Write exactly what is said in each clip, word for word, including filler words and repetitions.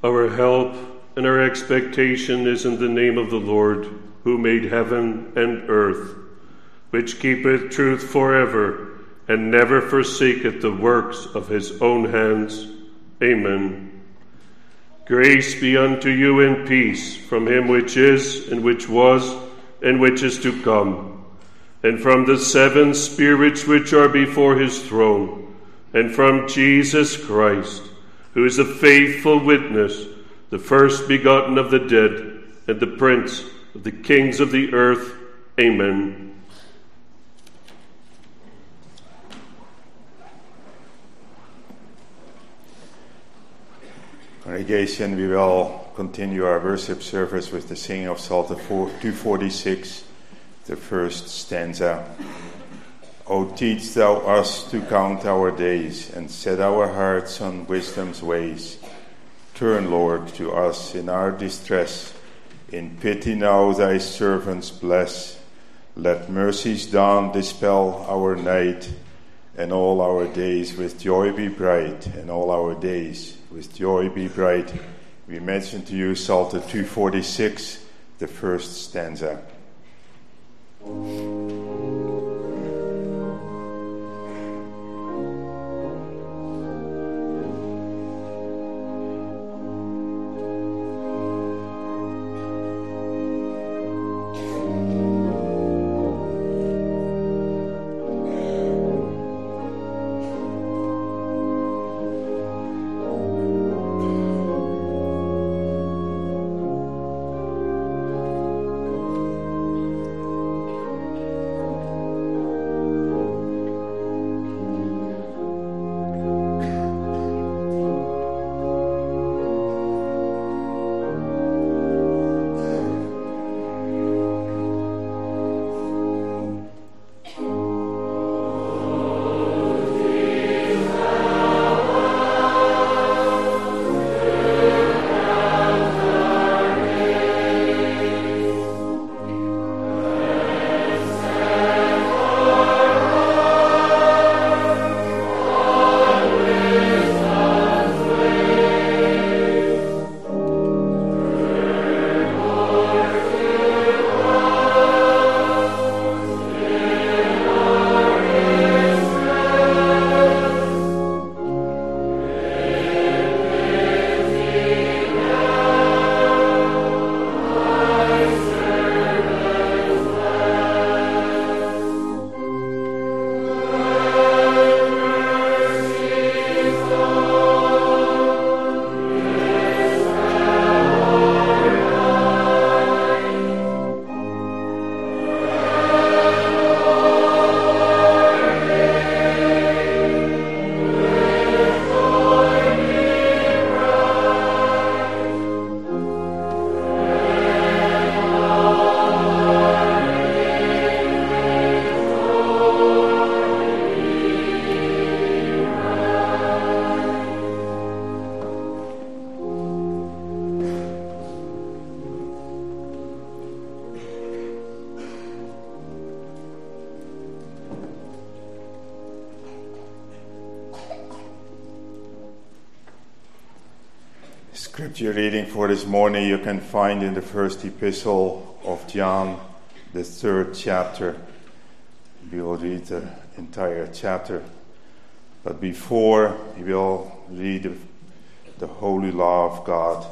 Our help and our expectation is in the name of the Lord, who made heaven and earth, which keepeth truth forever, and never forsaketh the works of his own hands. Amen. Grace be unto you and peace from him which is, and which was, and which is to come, and from the seven spirits which are before his throne, and from Jesus Christ, who is a faithful witness, the first begotten of the dead, and the prince of the kings of the earth. Amen. Congregation, we will continue our worship service with the singing of Psalm two forty-six, the first stanza. O teach thou us to count our days, and set our hearts on wisdom's ways. Turn, Lord, to us in our distress. In pity now thy servants bless. Let mercy's dawn dispel our night, and all our days with joy be bright, and all our days with joy be bright. We mention to you Psalm two forty-six, the first stanza. Scripture reading for this morning you can find in the first epistle of John, the third chapter. We will read the entire chapter. But before, we will read the holy law of God.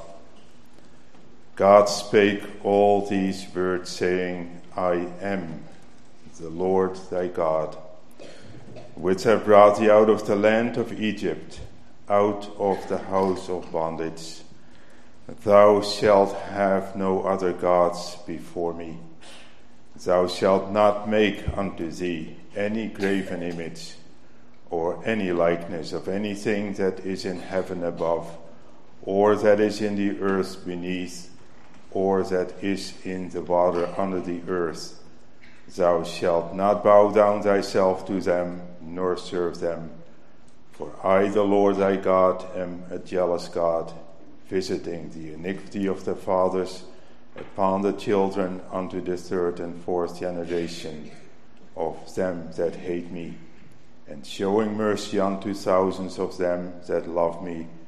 God spake all these words, saying, I am the Lord thy God, which have brought thee out of the land of Egypt, out of the house of bondage. Thou shalt have no other gods before me. Thou shalt not make unto thee any graven image, or any likeness of anything that is in heaven above, or that is in the earth beneath, or that is in the water under the earth. Thou shalt not bow down thyself to them, nor serve them. For I, the Lord thy God, am a jealous God, visiting the iniquity of the fathers upon the children unto the third and fourth generation of them that hate me, and showing mercy unto thousands of them that love me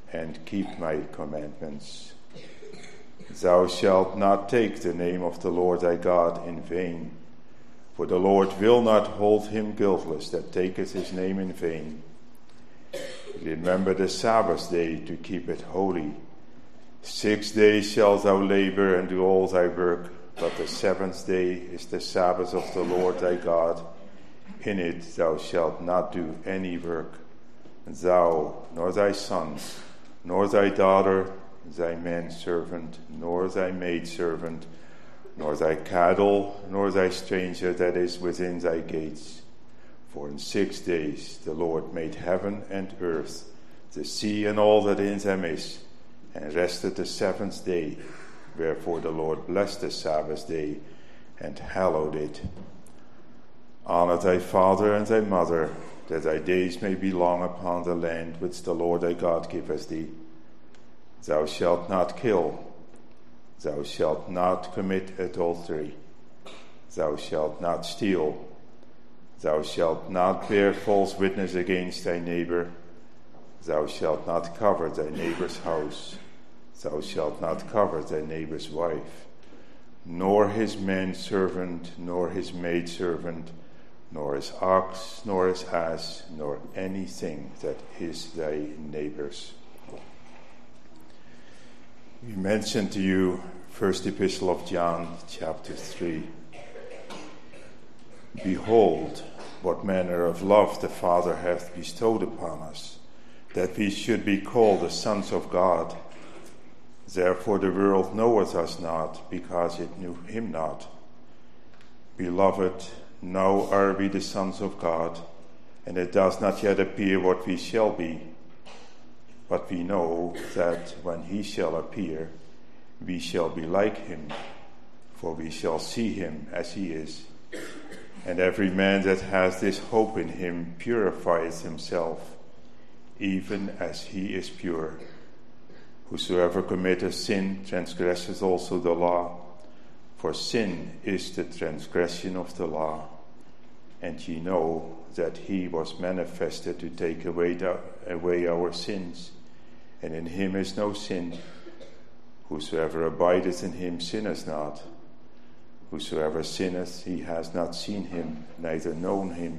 and keep my commandments. Thou shalt not take the name of the Lord thy God in vain, for the Lord will not hold him guiltless that taketh his name in vain. Remember the Sabbath day to keep it holy. Six days shalt thou labor and do all thy work, but the seventh day is the Sabbath of the Lord thy God. In it thou shalt not do any work, thou, nor thy son, nor thy daughter, thy manservant, nor thy maidservant, nor thy cattle, nor thy stranger that is within thy gates. For in six days the Lord made heaven and earth, the sea and all that in them is, and rested the seventh day. Wherefore the Lord blessed the Sabbath day and hallowed it. Honor thy father and thy mother, that thy days may be long upon the land which the Lord thy God giveth thee. Thou shalt not kill. Thou shalt not commit adultery. Thou shalt not steal. Thou shalt not bear false witness against thy neighbor. Thou shalt not covet thy neighbor's house. Thou shalt not covet thy neighbor's wife, nor his manservant, nor his maidservant, nor his ox, nor his ass, nor anything that is thy neighbor's. We mentioned to you First Epistle of John, chapter three. Behold, what manner of love the Father hath bestowed upon us, that we should be called the sons of God. Therefore the world knoweth us not, because it knew him not. Beloved, now are we the sons of God, and it does not yet appear what we shall be. But we know that when he shall appear, we shall be like him, for we shall see him as he is. And every man that has this hope in him purifies himself, even as he is pure. Whosoever committeth sin transgresseth also the law, for sin is the transgression of the law. And ye know that he was manifested to take away, the, away our sins, and in him is no sin. Whosoever abideth in him sinneth not. Whosoever sinneth, he has not seen him, neither known him.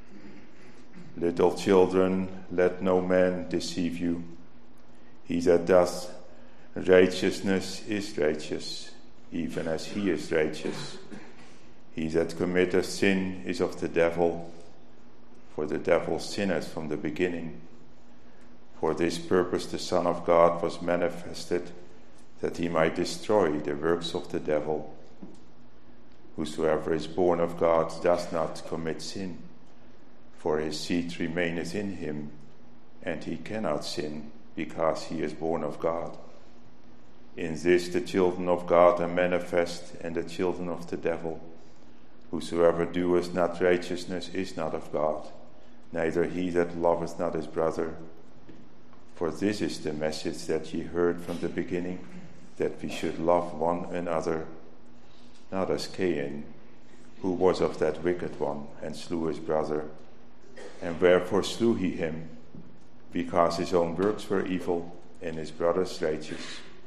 Little children, let no man deceive you. He that doth righteousness is righteous, even as he is righteous. He that committeth sin is of the devil, for the devil sinneth from the beginning. For this purpose the Son of God was manifested, that he might destroy the works of the devil. Whosoever is born of God does not commit sin, for his seed remaineth in him, and he cannot sin, because he is born of God. In this the children of God are manifest, and the children of the devil. Whosoever doeth not righteousness is not of God, neither he that loveth not his brother. For this is the message that ye heard from the beginning, that we should love one another, not as Cain, who was of that wicked one, and slew his brother. And wherefore slew he him? Because his own works were evil, and his brother's righteous.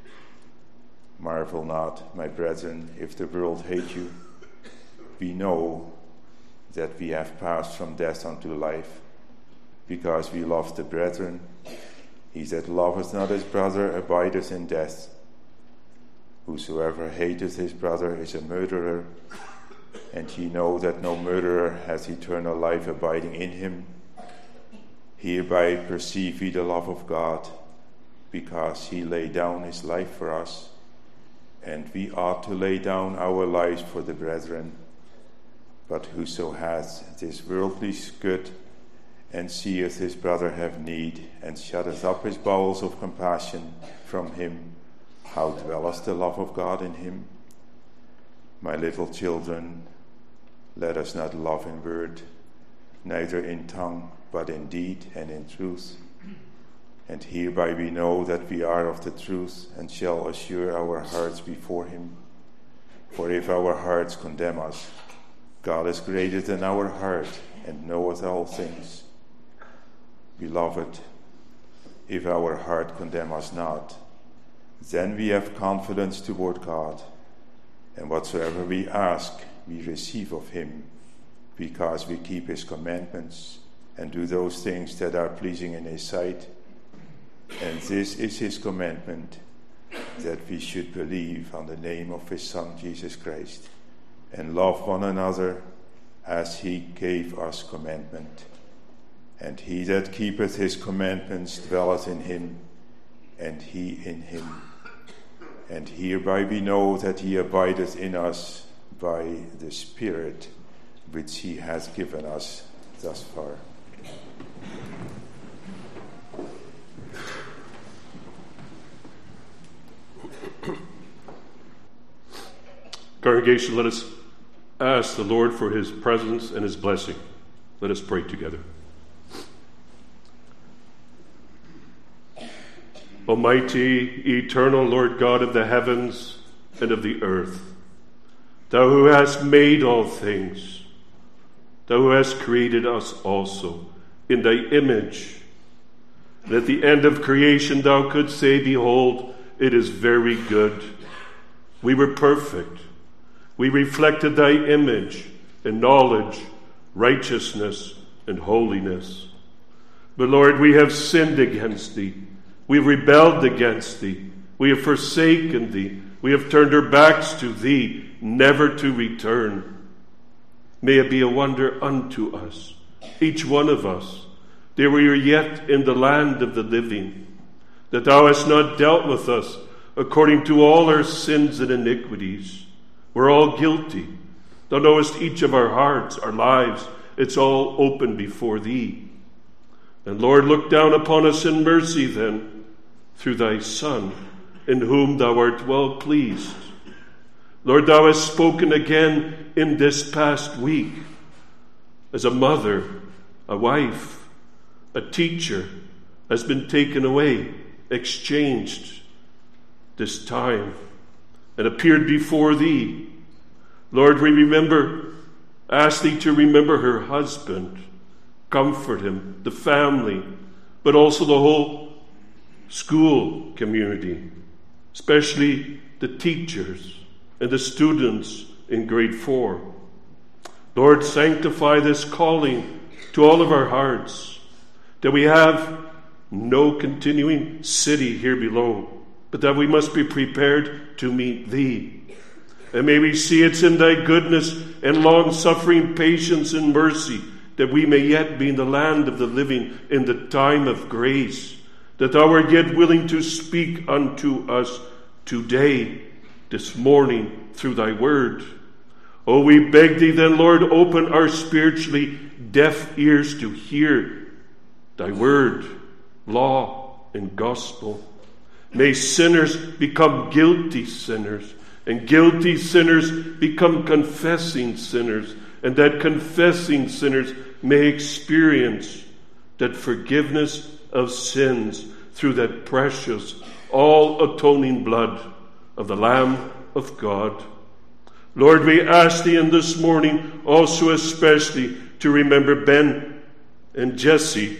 Marvel not, my brethren, if the world hate you. We know that we have passed from death unto life, because we love the brethren. He that loveth not his brother abideth in death. Whosoever hateth his brother is a murderer, and ye know that no murderer hath eternal life abiding in him. Hereby perceive we the love of God, because he laid down his life for us, and we ought to lay down our lives for the brethren. But whoso hath this worldly good, and seeth his brother have need, and shutteth up his bowels of compassion from him, how dwelleth the love of God in him? My little children, let us not love in word, neither in tongue, but in deed and in truth. And hereby we know that we are of the truth, and shall assure our hearts before him. For if our hearts condemn us, God is greater than our heart, and knoweth all things. Beloved, if our heart condemn us not, then we have confidence toward God, and whatsoever we ask, we receive of him, because we keep his commandments and do those things that are pleasing in his sight. And this is his commandment, that we should believe on the name of his Son, Jesus Christ, and love one another as he gave us commandment. And he that keepeth his commandments dwelleth in him, and he in him. And hereby we know that he abideth in us by the Spirit which he hath given us thus far. Congregation, let us ask the Lord for his presence and his blessing. Let us pray together. Almighty, eternal Lord God of the heavens and of the earth, thou who hast made all things, thou who hast created us also in thy image, and at the end of creation thou couldst say, behold, it is very good. We were perfect. We reflected thy image in knowledge, righteousness, and holiness. But Lord, we have sinned against thee. We have rebelled against thee. We have forsaken thee. We have turned our backs to thee, never to return. May it be a wonder unto us, each one of us, that we are yet in the land of the living, that thou hast not dealt with us according to all our sins and iniquities. We're all guilty. Thou knowest each of our hearts, our lives. It's all open before thee. And Lord, look down upon us in mercy then, through thy Son, in whom thou art well pleased. Lord, thou hast spoken again in this past week as a mother, a wife, a teacher has been taken away, exchanged this time, and appeared before thee. Lord, we remember, ask thee to remember her husband, comfort him, the family, but also the whole school community, especially the teachers and the students in grade four. Lord, sanctify this calling to all of our hearts, that we have no continuing city here below, but that we must be prepared to meet thee. And may we see it's in thy goodness and long-suffering patience and mercy that we may yet be in the land of the living in the time of grace, that thou art yet willing to speak unto us today, this morning, through thy word. Oh, we beg thee then, Lord, open our spiritually deaf ears to hear thy word, law, and gospel. May sinners become guilty sinners, and guilty sinners become confessing sinners, and that confessing sinners may experience that forgiveness of sins through that precious, all-atoning blood of the Lamb of God. Lord, we ask thee in this morning also especially to remember Ben and Jesse.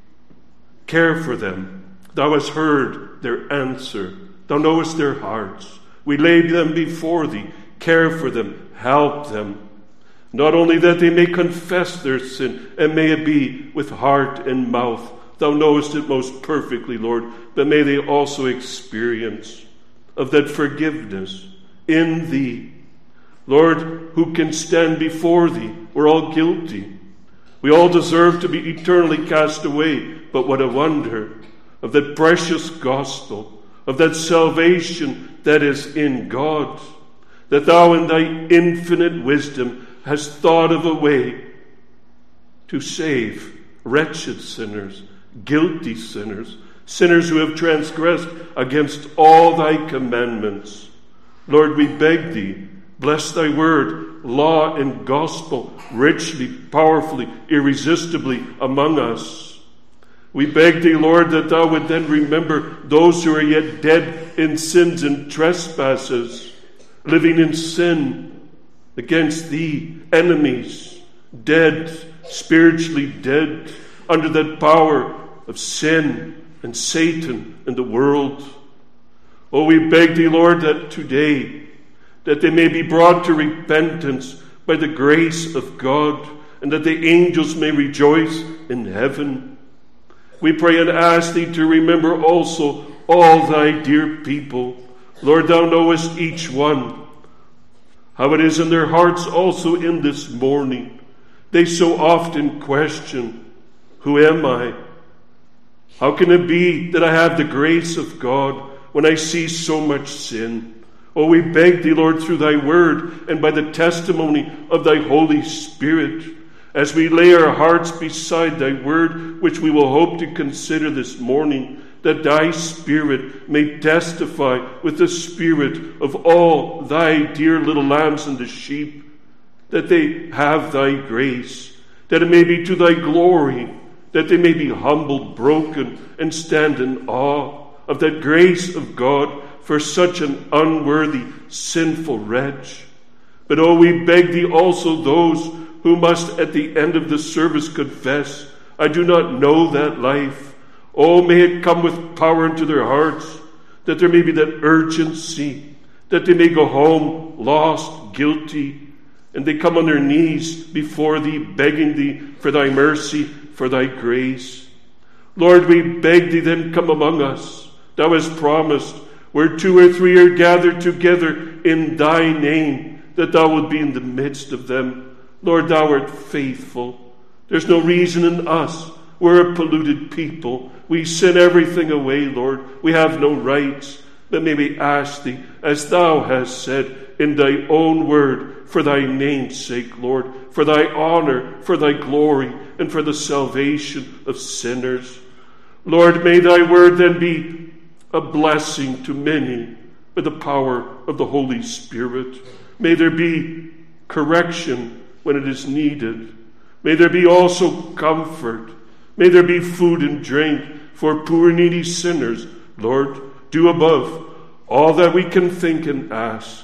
Care for them. Thou hast heard their answer. Thou knowest their hearts. We lay them before thee. Care for them. Help them. Not only that they may confess their sin, and may it be with heart and mouth. Thou knowest it most perfectly, Lord, but may they also experience of that forgiveness in thee. Lord, who can stand before thee? We're all guilty. We all deserve to be eternally cast away, but what a wonder of that precious gospel, of that salvation that is in God, that thou in thy infinite wisdom hast thought of a way to save wretched sinners, guilty sinners, sinners who have transgressed against all thy commandments. Lord, we beg thee, bless thy word, law and gospel, richly, powerfully, irresistibly among us. We beg thee, Lord, that thou would then remember those who are yet dead in sins and trespasses, living in sin against thee, enemies, dead, spiritually dead, under that power of sin, and Satan and the world. Oh, we beg thee, Lord, that today, that they may be brought to repentance by the grace of God, and that the angels may rejoice in heaven. We pray and ask thee to remember also all thy dear people. Lord, thou knowest each one, how it is in their hearts also in this morning. They so often question, who am I? How can it be that I have the grace of God when I see so much sin? Oh, we beg thee, Lord, through thy word and by the testimony of thy Holy Spirit, as we lay our hearts beside thy word, which we will hope to consider this morning, that thy Spirit may testify with the spirit of all thy dear little lambs and the sheep, that they have thy grace, that it may be to thy glory, that they may be humbled, broken, and stand in awe of that grace of God for such an unworthy, sinful wretch. But oh, we beg thee also those who must at the end of the service confess, I do not know that life. Oh, may it come with power into their hearts, that there may be that urgency, that they may go home lost, guilty, and they come on their knees before thee, begging thee for thy mercy, for thy grace. Lord, we beg thee then, come among us. Thou hast promised, where two or three are gathered together in thy name, that thou wilt be in the midst of them. Lord, thou art faithful. There's no reason in us. We're a polluted people. We sin everything away, Lord. We have no rights. But may we ask thee, as thou hast said in thy own word, for thy name's sake, Lord, for thy honor, for thy glory, and for the salvation of sinners. Lord, may thy word then be a blessing to many by the power of the Holy Spirit. May there be correction when it is needed. May there be also comfort. May there be food and drink for poor needy sinners. Lord, do above all that we can think and ask.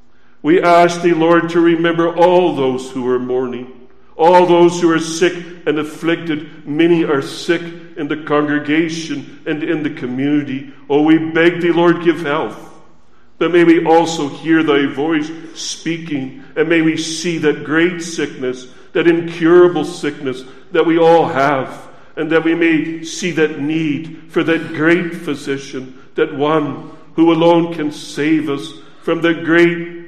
We ask thee, Lord, to remember all those who are mourning, all those who are sick and afflicted. Many are sick in the congregation and in the community. Oh, we beg thee, Lord, give health. But may we also hear thy voice speaking, and may we see that great sickness, that incurable sickness that we all have, and that we may see that need for that great physician, that one who alone can save us from the great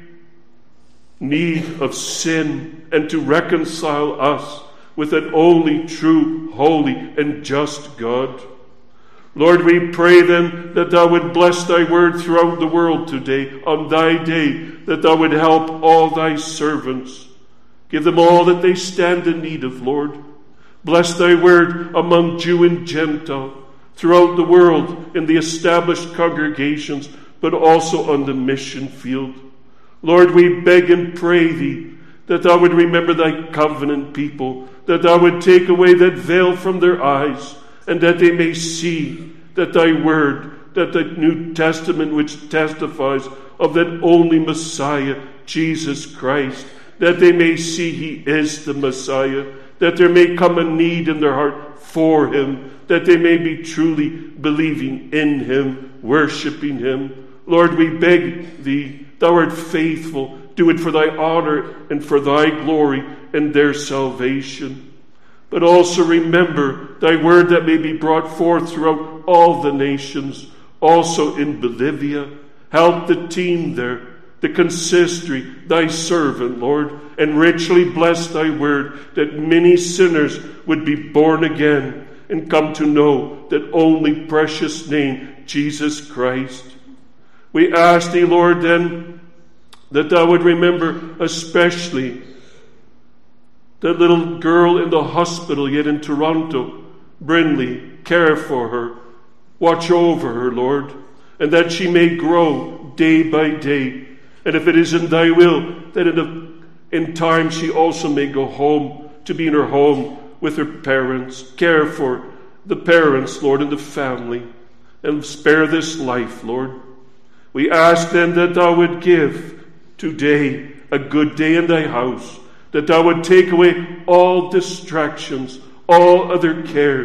need of sin and to reconcile us with an only true, holy, and just God. Lord, we pray then that thou would bless thy word throughout the world today, on thy day, that thou would help all thy servants. Give them all that they stand in need of, Lord. Bless thy word among Jew and Gentile, throughout the world, in the established congregations, but also on the mission field. Lord, we beg and pray thee that thou would remember thy covenant people, that thou would take away that veil from their eyes, and that they may see that thy word, that the New Testament which testifies of that only Messiah, Jesus Christ, that they may see he is the Messiah, that there may come a need in their heart for him, that they may be truly believing in him, worshiping him. Lord, we beg thee, thou art faithful, do it for thy honor and for thy glory and their salvation. But also remember thy word that may be brought forth throughout all the nations, also in Bolivia. Help the team there, the consistory, thy servant, Lord, and richly bless thy word, that many sinners would be born again and come to know that only precious name, Jesus Christ. We ask thee, Lord, then, that thou would remember especially that little girl in the hospital yet in Toronto, Brindley. Care for her, watch over her, Lord, and that she may grow day by day. And if it is in thy will, that in, a, in time she also may go home, to be in her home with her parents. Care for the parents, Lord, and the family, and spare this life, Lord. We ask then that thou would give today a good day in thy house, that thou would take away all distractions, all other cares,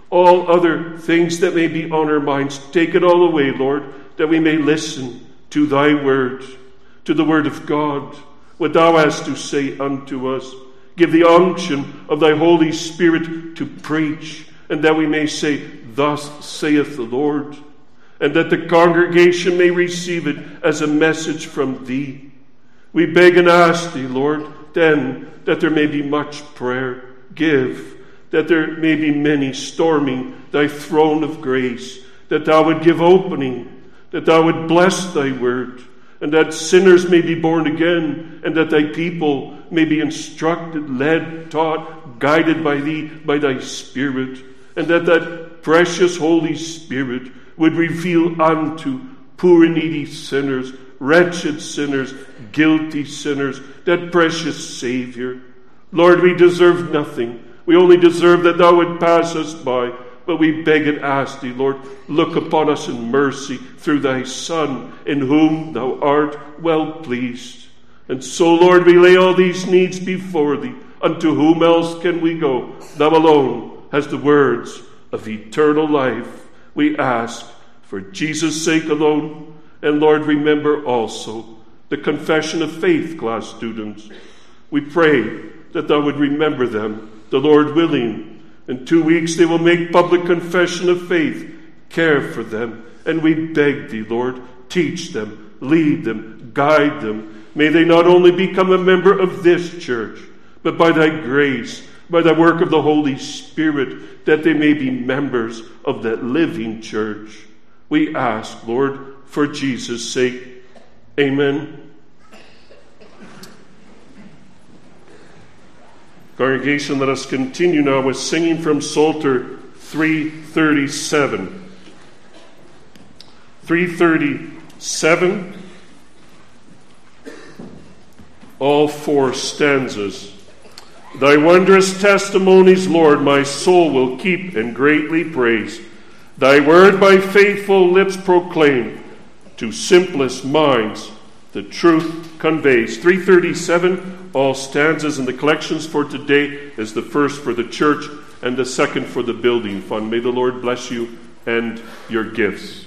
All other things that may be on our minds, take it all away, Lord, that we may listen to thy word, to the word of God, what thou hast to say unto us. Give the unction of thy Holy Spirit to preach, and that we may say, thus saith the Lord, and that the congregation may receive it as a message from thee. We beg and ask thee, Lord, then, that there may be much prayer. Give, that there may be many storming thy throne of grace, that thou would give opening, that thou would bless thy word, and that sinners may be born again, and that thy people may be instructed, led, taught, guided by thee, by thy Spirit, and that that precious Holy Spirit would reveal unto poor and needy sinners, wretched sinners, guilty sinners, that precious Savior. Lord, we deserve nothing. We only deserve that thou would pass us by. But we beg and ask thee, Lord, look upon us in mercy through thy Son, in whom thou art well pleased. And so, Lord, we lay all these needs before thee. Unto whom else can we go? Thou alone hast the words of eternal life. We ask for Jesus' sake alone. And Lord, remember also the Confession of Faith class students. We pray that thou would remember them, the Lord willing. In two weeks they will make public confession of faith. Care for them. And we beg thee, Lord, teach them, lead them, guide them. May they not only become a member of this church, but by thy grace, by the work of the Holy Spirit, that they may be members of that living church. We ask, Lord, for Jesus' sake. Amen. Congregation, let us continue now with singing from Psalter three thirty-seven. three thirty-seven, all four stanzas. Thy wondrous testimonies, Lord, my soul will keep and greatly praise. Thy word by faithful lips proclaim, to simplest minds the truth conveys. three thirty-seven, all stanzas, and the collections for today is the first for the church and the second for the building fund. May the Lord bless you and your gifts.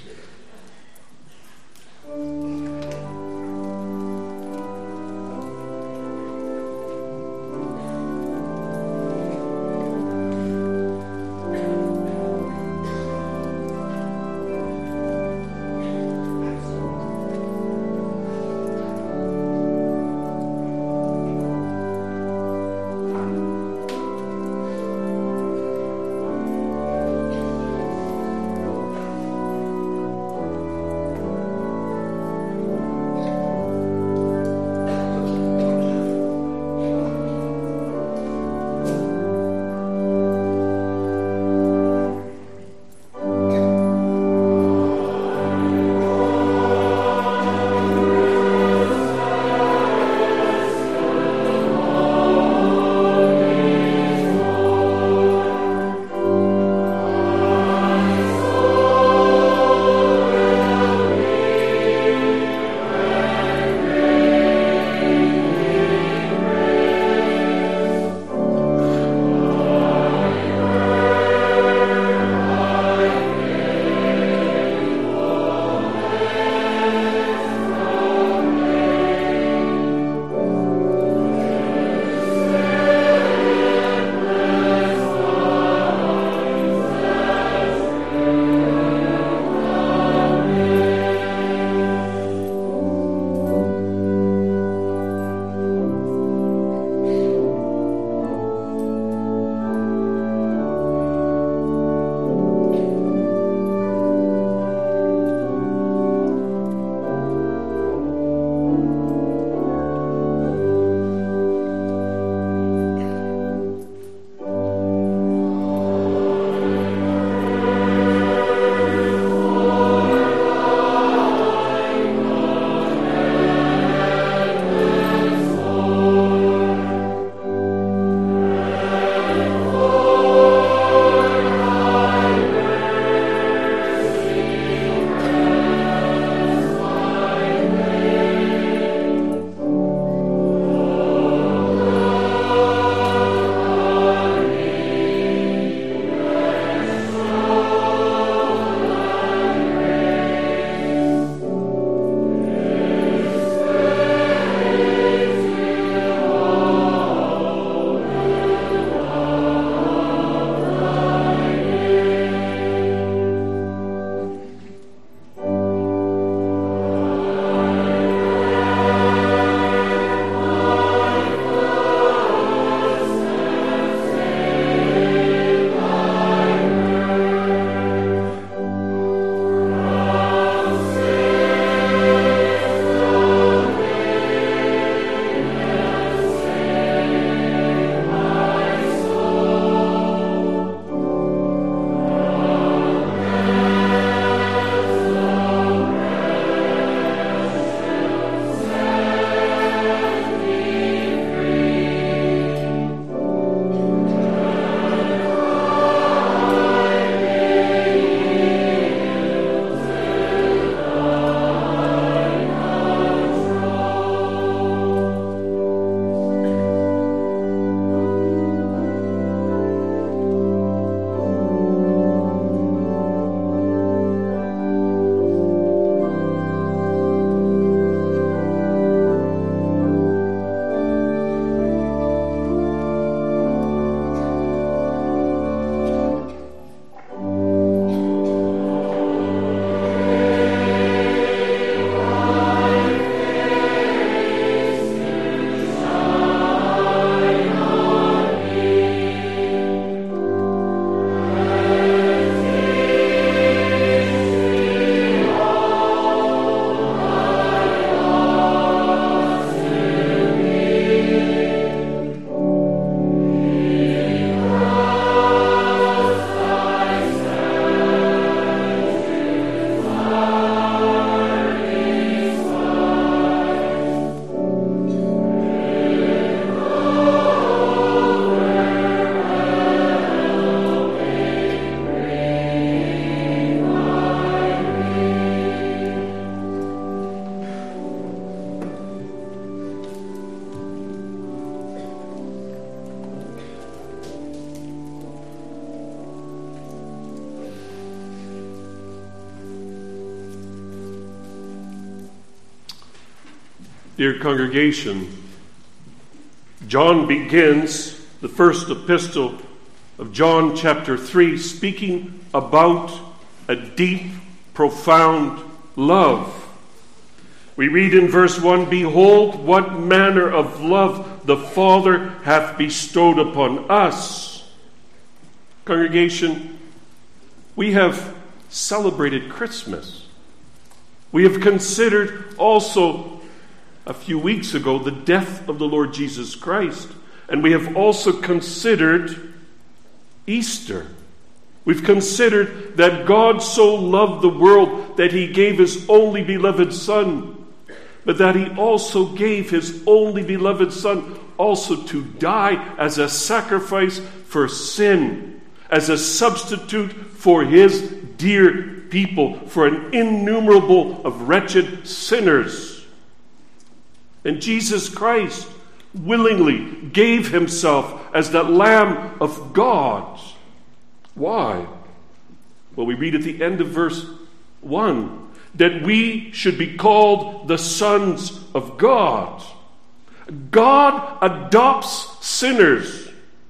Dear congregation, John begins the first epistle of John chapter three speaking about a deep, profound love. We read in verse one, "Behold, what manner of love the Father hath bestowed upon us." Congregation, we have celebrated Christmas. We have considered also a few weeks ago the death of the Lord Jesus Christ. And we have also considered Easter. We've considered that God so loved the world that he gave his only beloved Son, but that he also gave his only beloved Son also to die as a sacrifice for sin, as a substitute for his dear people, for an innumerable of wretched sinners. And Jesus Christ willingly gave himself as the Lamb of God. Why? Well, we read at the end of verse one, that we should be called the sons of God. God adopts sinners.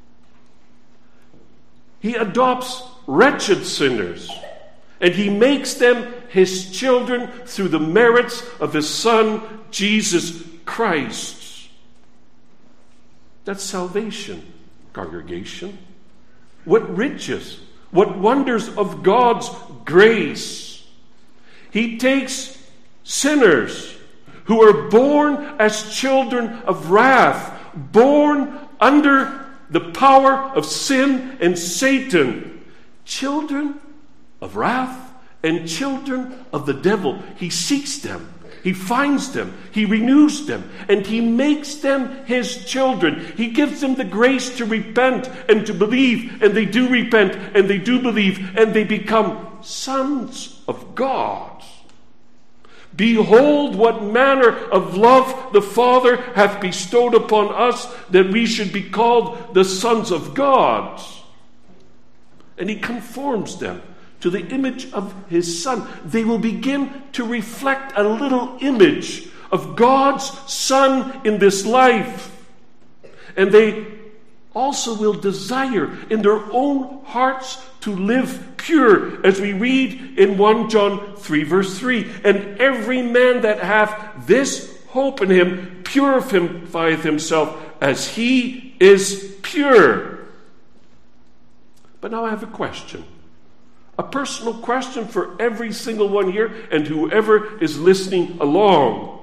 He adopts wretched sinners. And he makes them his children through the merits of his Son, Jesus Christ. That's salvation, congregation. What riches, what wonders of God's grace. He takes sinners who are born as children of wrath, born under the power of sin and Satan, children of wrath and children of the devil. He seeks them. He finds them, he renews them, and he makes them his children. He gives them the grace to repent and to believe, and they do repent, and they do believe, and they become sons of God. Behold, what manner of love the Father hath bestowed upon us, that we should be called the sons of God. And he conforms them to the image of his Son. They will begin to reflect a little image of God's Son in this life. And they also will desire in their own hearts to live pure, as we read in First John three verse three. And every man that hath this hope in him purifieth himself as he is pure. But now I have a question. A personal question for every single one here and whoever is listening along.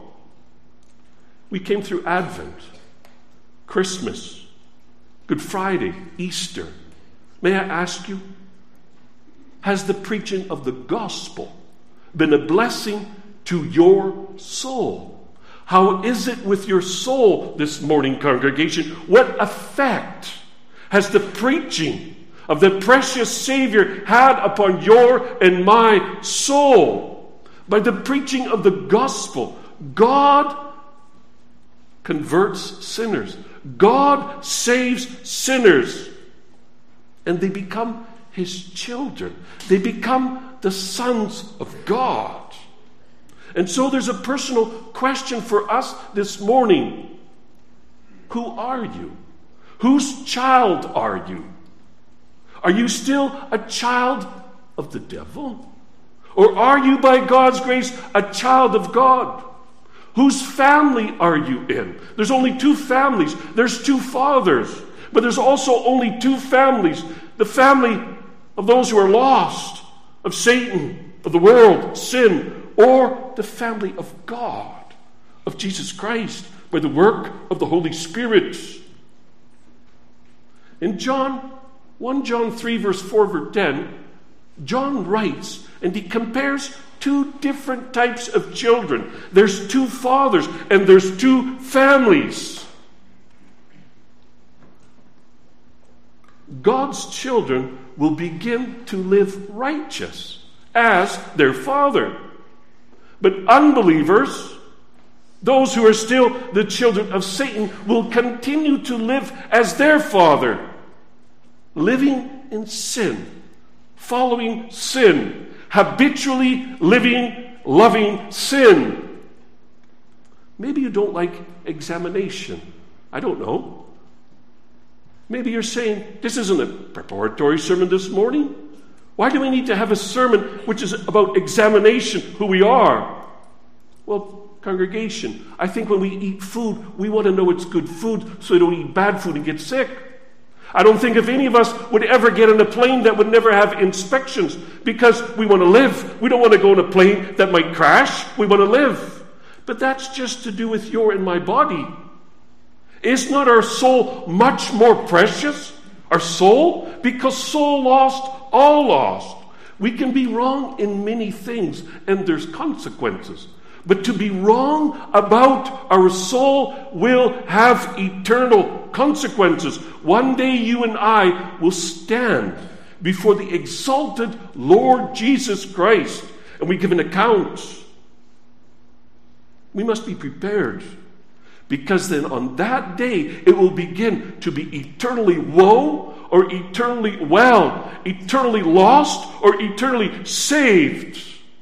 We came through Advent, Christmas, Good Friday, Easter. May I ask you, has the preaching of the gospel been a blessing to your soul? How is it with your soul this morning, congregation? What effect has the preaching of the precious Savior had upon your and my soul? By the preaching of the gospel, God converts sinners. God saves sinners. And they become his children. They become the sons of God. And so there's a personal question for us this morning. Who are you? Whose child are you? Are you still a child of the devil? Or are you, by God's grace, a child of God? Whose family are you in? There's only two families. There's two fathers. But there's also only two families. The family of those who are lost, of Satan, of the world, sin, or the family of God, of Jesus Christ, by the work of the Holy Spirit. In John First John three, verse four, verse ten, John writes, and he compares two different types of children. There's two fathers, and there's two families. God's children will begin to live righteous as their father. But unbelievers, those who are still the children of Satan, will continue to live as their father. Living in sin, following sin, habitually living, loving sin. Maybe you don't like examination. I don't know. Maybe you're saying, this isn't a preparatory sermon this morning. Why do we need to have a sermon which is about examination, who we are? Well, congregation, I think when we eat food, we want to know it's good food so we don't eat bad food and get sick. I don't think if any of us would ever get on a plane that would never have inspections because we want to live. We don't want to go on a plane that might crash. We want to live. But that's just to do with your and my body. Is not our soul much more precious? Our soul? Because soul lost, all lost. We can be wrong in many things, and there's consequences. But to be wrong about our soul will have eternal consequences. One day you and I will stand before the exalted Lord Jesus Christ, and we give an account. We must be prepared, because then on that day it will begin to be eternally woe or eternally well, eternally lost or eternally saved.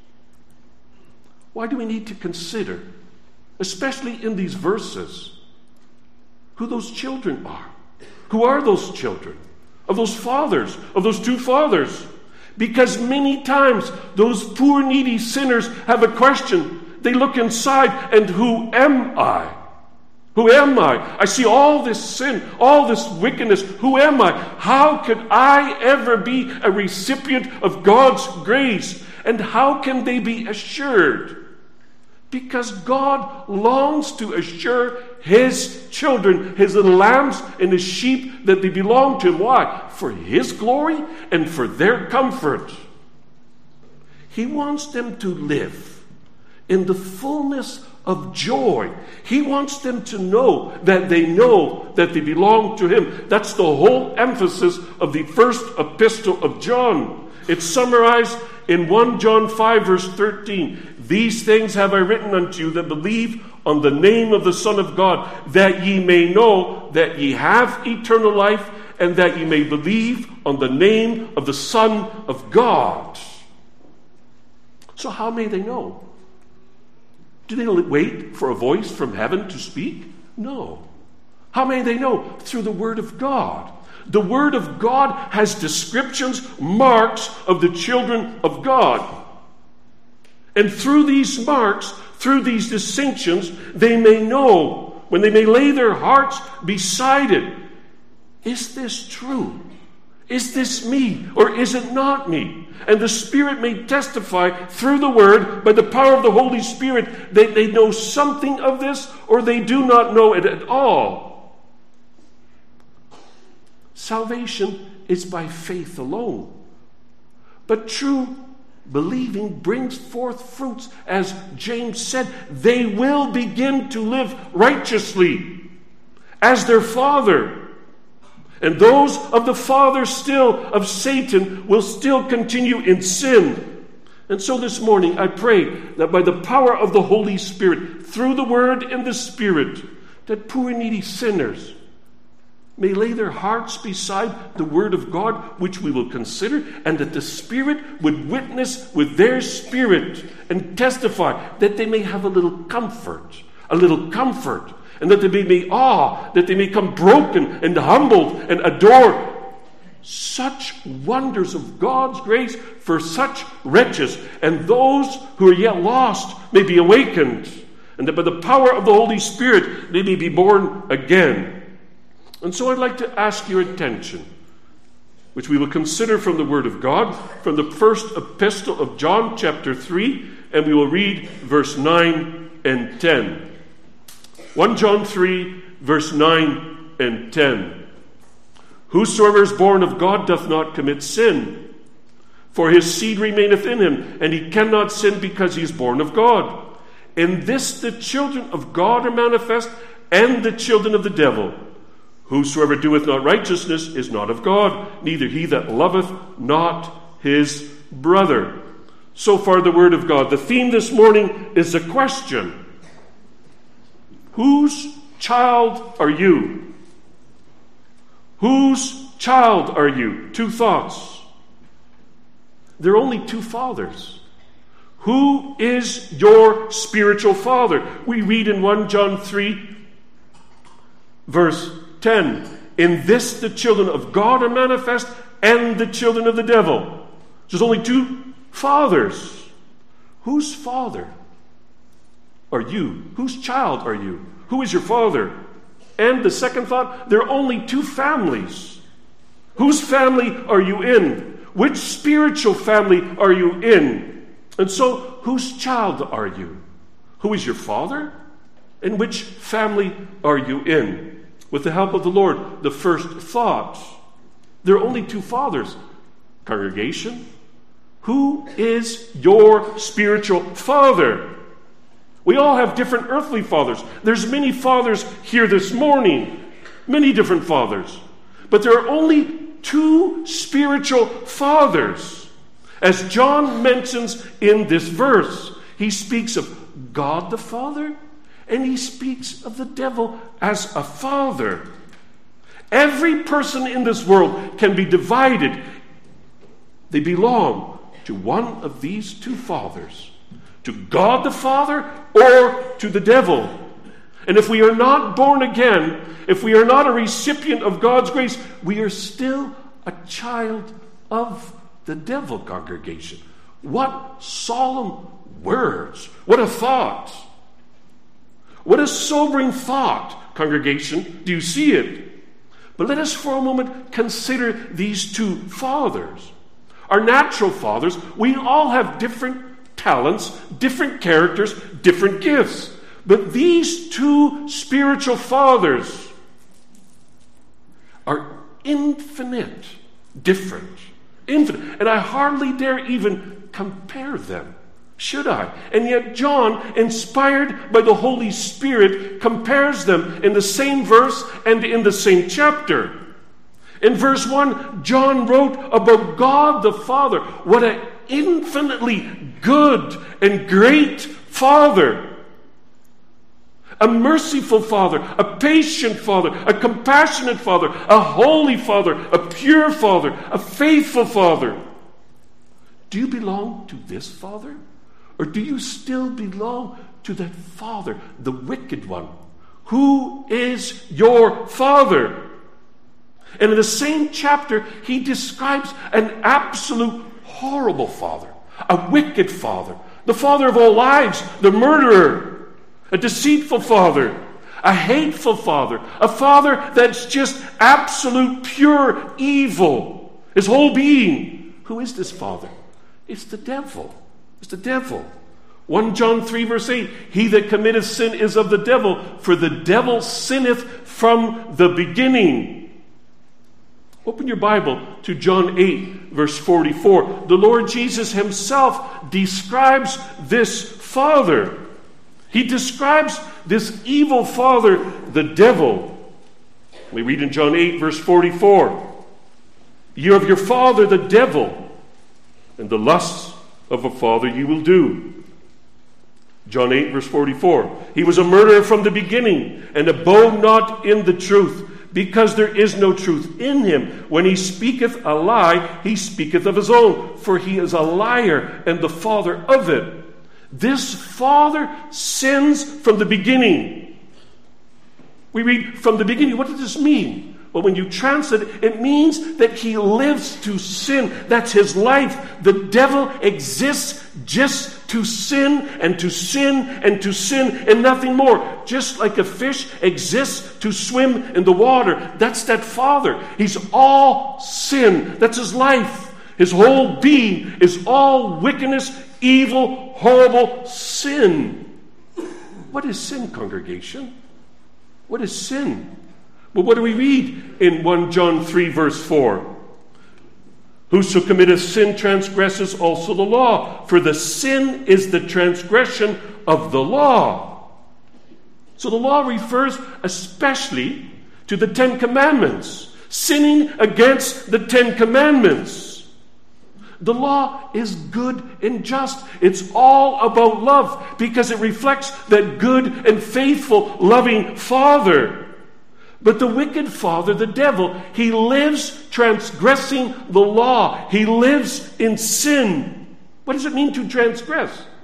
Why do we need to consider, especially in these verses, who those children are? Who are those children? Of those fathers, of those two fathers. Because many times those poor needy sinners have a question. They look inside, and who am I? Who am I? I see all this sin, all this wickedness. Who am I? How could I ever be a recipient of God's grace? And how can they be assured? Because God longs to assure His children, His little lambs and His sheep, that they belong to Him. Why? For His glory and for their comfort. He wants them to live in the fullness of joy. He wants them to know that they know that they belong to Him. That's the whole emphasis of the first epistle of John. It's summarized in First John five, verse thirteen. These things have I written unto you that believe on the name of the Son of God, that ye may know that ye have eternal life, and that ye may believe on the name of the Son of God. So how may they know? Do they wait for a voice from heaven to speak? No. How may they know? Through the Word of God. The Word of God has descriptions, marks of the children of God. And through these marks, through these distinctions, they may know, when they may lay their hearts beside it, is this true? Is this me, or is it not me? And the Spirit may testify through the Word, by the power of the Holy Spirit, that they know something of this, or they do not know it at all. Salvation is by faith alone. But true believing brings forth fruits. As James said, they will begin to live righteously as their father. And those of the father still, of Satan, will still continue in sin. And so this morning I pray that by the power of the Holy Spirit, through the Word and the Spirit, that poor needy sinners may lay their hearts beside the Word of God, which we will consider, and that the Spirit would witness with their spirit and testify, that they may have a little comfort, a little comfort, and that they may be awe, that they may come broken and humbled and adore such wonders of God's grace for such wretches, and those who are yet lost may be awakened, and that by the power of the Holy Spirit they may be born again. And so I'd like to ask your attention, which we will consider from the Word of God, from the first epistle of John, chapter three, and we will read verse nine and ten. First John three, verse nine and ten. Whosoever is born of God doth not commit sin, for his seed remaineth in him, and he cannot sin because he is born of God. In this the children of God are manifest, and the children of the devil. Whosoever doeth not righteousness is not of God, neither he that loveth not his brother. So far the Word of God. The theme this morning is a question. Whose child are you? Whose child are you? Two thoughts. There are only two fathers. Who is your spiritual father? We read in First John three, verse ten, in this the children of God are manifest, and the children of the devil. There's only two fathers. Whose father are you? Whose child are you? Who is your father? And the second thought, there are only two families. Whose family are you in? Which spiritual family are you in? And so, whose child are you? Who is your father? And which family are you in? With the help of the Lord, the first thought, there are only two fathers. Congregation, who is your spiritual father? We all have different earthly fathers. There's many fathers here this morning, many different fathers. But there are only two spiritual fathers. As John mentions in this verse, he speaks of God the Father, and he speaks of the devil as a father. Every person in this world can be divided. They belong to one of these two fathers, to God the Father or to the devil. And if we are not born again, if we are not a recipient of God's grace, we are still a child of the devil, congregation. What solemn words. What a thought. What a sobering thought, congregation. Do you see it? But let us for a moment consider these two fathers. Our natural fathers, we all have different talents, different characters, different gifts. But these two spiritual fathers are infinite, different, infinite. And I hardly dare even compare them, should I? And yet John, inspired by the Holy Spirit, compares them in the same verse and in the same chapter. In verse one, John wrote about God the Father. What an infinitely good and great Father. A merciful Father, a patient Father, a compassionate Father, a holy Father, a pure Father, a faithful Father. Do you belong to this Father? Or do you still belong to that Father, the wicked one? Who is your Father? And in the same chapter, he describes an absolute horrible father, a wicked father, the father of all lies, the murderer, a deceitful father, a hateful father, a father that's just absolute pure evil, his whole being. Who is this father? It's the devil. It's the devil. First John three verse eight, he that committeth sin is of the devil, for the devil sinneth from the beginning. Open your Bible to John eight, verse forty-four. The Lord Jesus himself describes this father. He describes this evil father, the devil. We read in John eight, verse forty-four. You of your father, the devil, and the lusts of a father you will do. John eight, verse forty-four. He was a murderer from the beginning, and abode not in the truth, because there is no truth in him. When he speaketh a lie, he speaketh of his own, for he is a liar and the father of it. This father sins from the beginning. We read from the beginning. What does this mean? Well, when you translate it, it means that he lives to sin. That's his life. The devil exists just to sin and to sin and to sin and nothing more. Just like a fish exists to swim in the water. That's that father. He's all sin. That's his life. His whole being is all wickedness, evil, horrible sin. What is sin, congregation? What is sin? Well, what do we read in First John three, verse four? Whoso committeth sin transgresses also the law, for the sin is the transgression of the law. So the law refers especially to the Ten Commandments, sinning against the Ten Commandments. The law is good and just. It's all about love because it reflects that good and faithful, loving Father. But the wicked father, the devil, he lives transgressing the law. He lives in sin. What does it mean to transgress?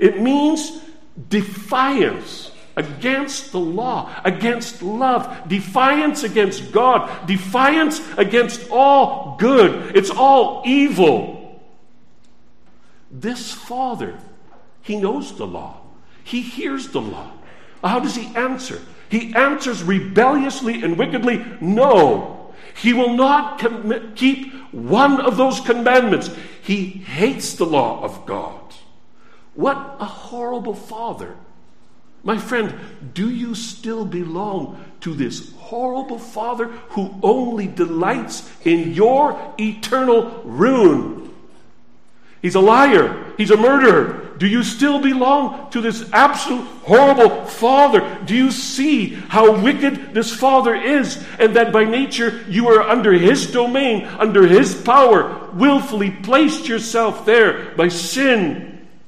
It means defiance against the law, against love, defiance against God, defiance against all good. It's all evil. This Father, he knows the law. He hears the law. How does he answer? He answers rebelliously and wickedly, no. He will not commit, keep one of those commandments. He hates the law of God. What a horrible father. My friend, do you still belong to this horrible father who only delights in your eternal ruin? He's a liar. He's a murderer. Do you still belong to this absolute horrible father? Do you see how wicked this father is, and that by nature you are under his domain, under his power, willfully placed yourself there by sin?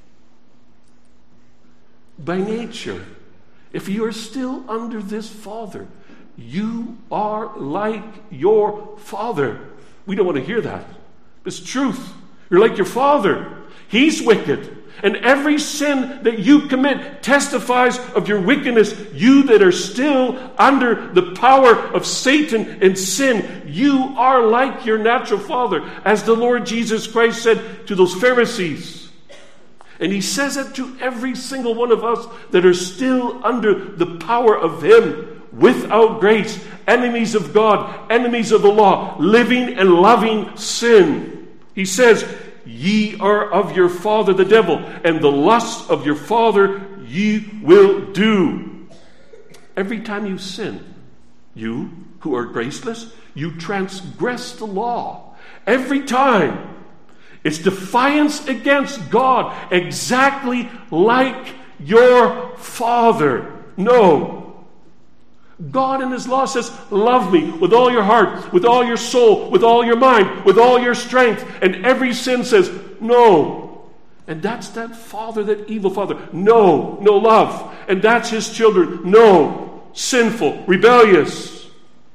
By nature, if you are still under this father, you are like your father. We don't want to hear that. It's truth. You're like your father. He's wicked. And every sin that you commit testifies of your wickedness. You that are still under the power of Satan and sin, you are like your natural father, as the Lord Jesus Christ said to those Pharisees. And he says it to every single one of us that are still under the power of him, without grace, enemies of God, enemies of the law, living and loving sin. He says, ye are of your father the devil, and the lusts of your father ye will do. Every time you sin, you who are graceless, you transgress the law. Every time. It's defiance against God, exactly like your father. No. God in his law says, love me with all your heart, with all your soul, with all your mind, with all your strength. And every sin says, no. And that's that father, that evil father. No, no love. And that's his children. No, sinful, rebellious.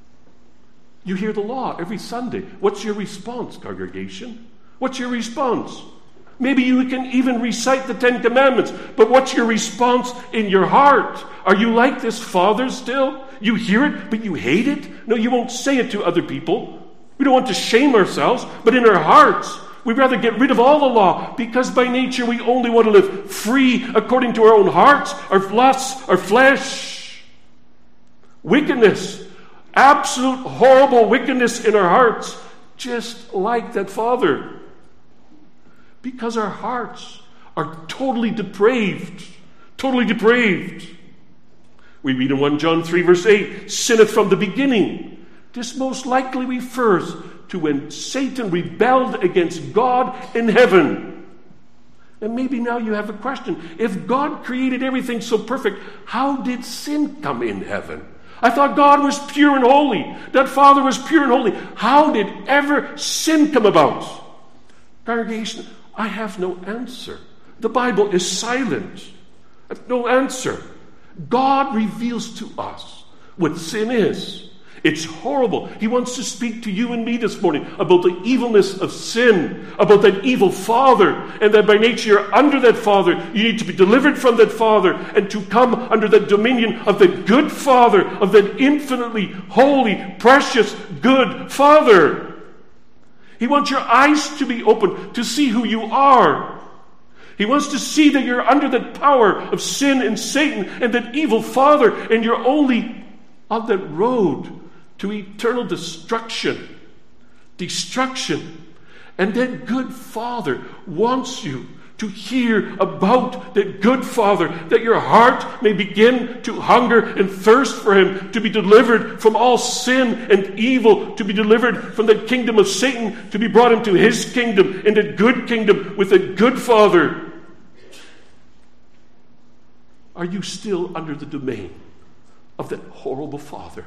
You hear the law every Sunday. What's your response, congregation? What's your response? Maybe you can even recite the Ten Commandments, but what's your response in your heart? Are you like this father still? You hear it, but you hate it? No, you won't say it to other people. We don't want to shame ourselves, but in our hearts, we'd rather get rid of all the law, because by nature we only want to live free according to our own hearts, our lusts, our flesh. Wickedness, absolute horrible wickedness in our hearts, just like that father. Because our hearts are totally depraved. Totally depraved. We read in First John three verse eight, sinneth from the beginning. This most likely refers to when Satan rebelled against God in heaven. And maybe now you have a question. If God created everything so perfect, how did sin come in heaven? I thought God was pure and holy. That Father was pure and holy. How did ever sin come about? Congregation, I have no answer. The Bible is silent. I have no answer. God reveals to us what sin is. It's horrible. He wants to speak to you and me this morning about the evilness of sin, about that evil father, and that by nature you're under that father. You need to be delivered from that father and to come under the dominion of the good father, of that infinitely holy, precious, good father. He wants your eyes to be open to see who you are. He wants to see that you're under the power of sin and Satan and that evil father, and you're only on that road to eternal destruction. Destruction. And that good father wants you to hear about that good father, that your heart may begin to hunger and thirst for him, to be delivered from all sin and evil, to be delivered from the kingdom of Satan, to be brought into his kingdom, in a good kingdom with a good father. Are you still under the domain of that horrible father?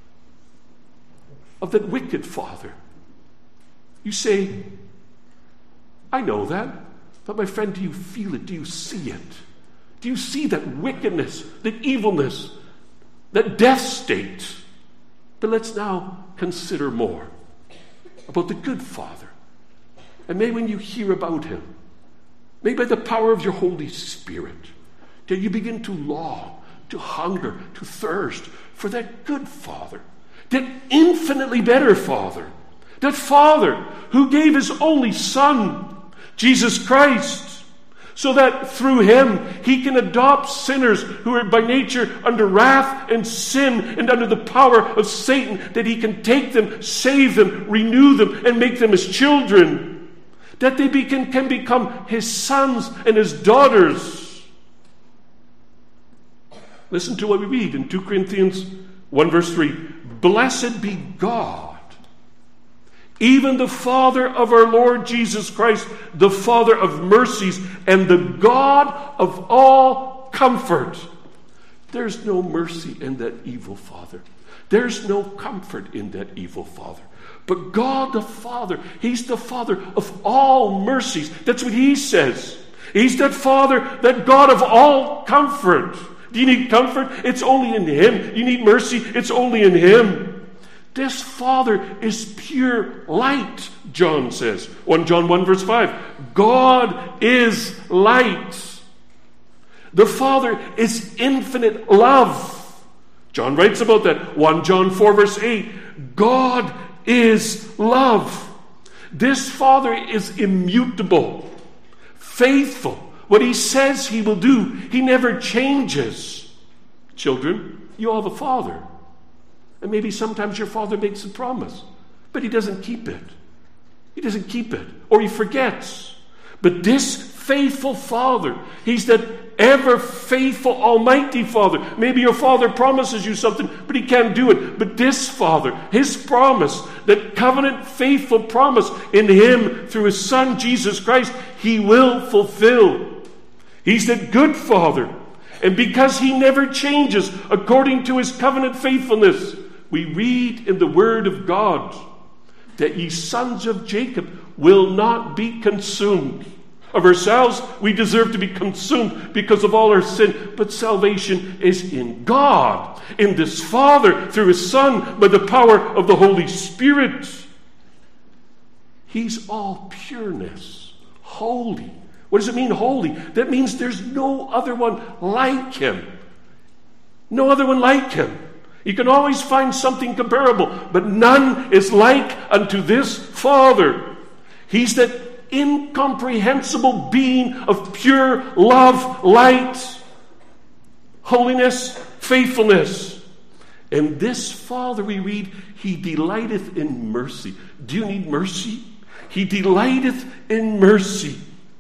Of that wicked father? You say, I know that. But my friend, do you feel it? Do you see it? Do you see that wickedness, that evilness, that death state? But let's now consider more about the good father. And may when you hear about him, maybe by the power of your Holy Spirit, that you begin to long, to hunger, to thirst for that good Father, that infinitely better Father, that Father who gave his only Son, Jesus Christ, so that through him he can adopt sinners who are by nature under wrath and sin and under the power of Satan, that he can take them, save them, renew them, and make them his children, that they be, can, can become his sons and his daughters. Listen to what we read in Second Corinthians one verse three. Blessed be God, even the Father of our Lord Jesus Christ, the Father of mercies and the God of all comfort. There's no mercy in that evil father. There's no comfort in that evil father. But God the Father, he's the Father of all mercies. That's what he says. He's that Father, that God of all comfort. Do you need comfort? It's only in him. You need mercy? It's only in him. This Father is pure light, John says. First John one verse five. God is light. The Father is infinite love. John writes about that. First John four verse eight. God is love. This Father is immutable, faithful. What he says he will do, he never changes. Children, you all have a father. And maybe sometimes your father makes a promise, but he doesn't keep it. He doesn't keep it, or he forgets. But this faithful Father, he's that ever faithful Almighty Father. Maybe your father promises you something, but he can't do it. But this Father, his promise, that covenant faithful promise in him through his Son Jesus Christ, he will fulfill. He's that good Father. And because he never changes according to his covenant faithfulness, we read in the Word of God that ye sons of Jacob will not be consumed. Of ourselves, we deserve to be consumed because of all our sin. But salvation is in God, in this Father, through his Son, by the power of the Holy Spirit. He's all pureness, holy. What does it mean, holy? That means there's no other one like him. No other one like him. You can always find something comparable, but none is like unto this Father. He's that incomprehensible being of pure love, light, holiness, faithfulness. And this Father, we read, he delighteth in mercy. Do you need mercy? He delighteth in mercy.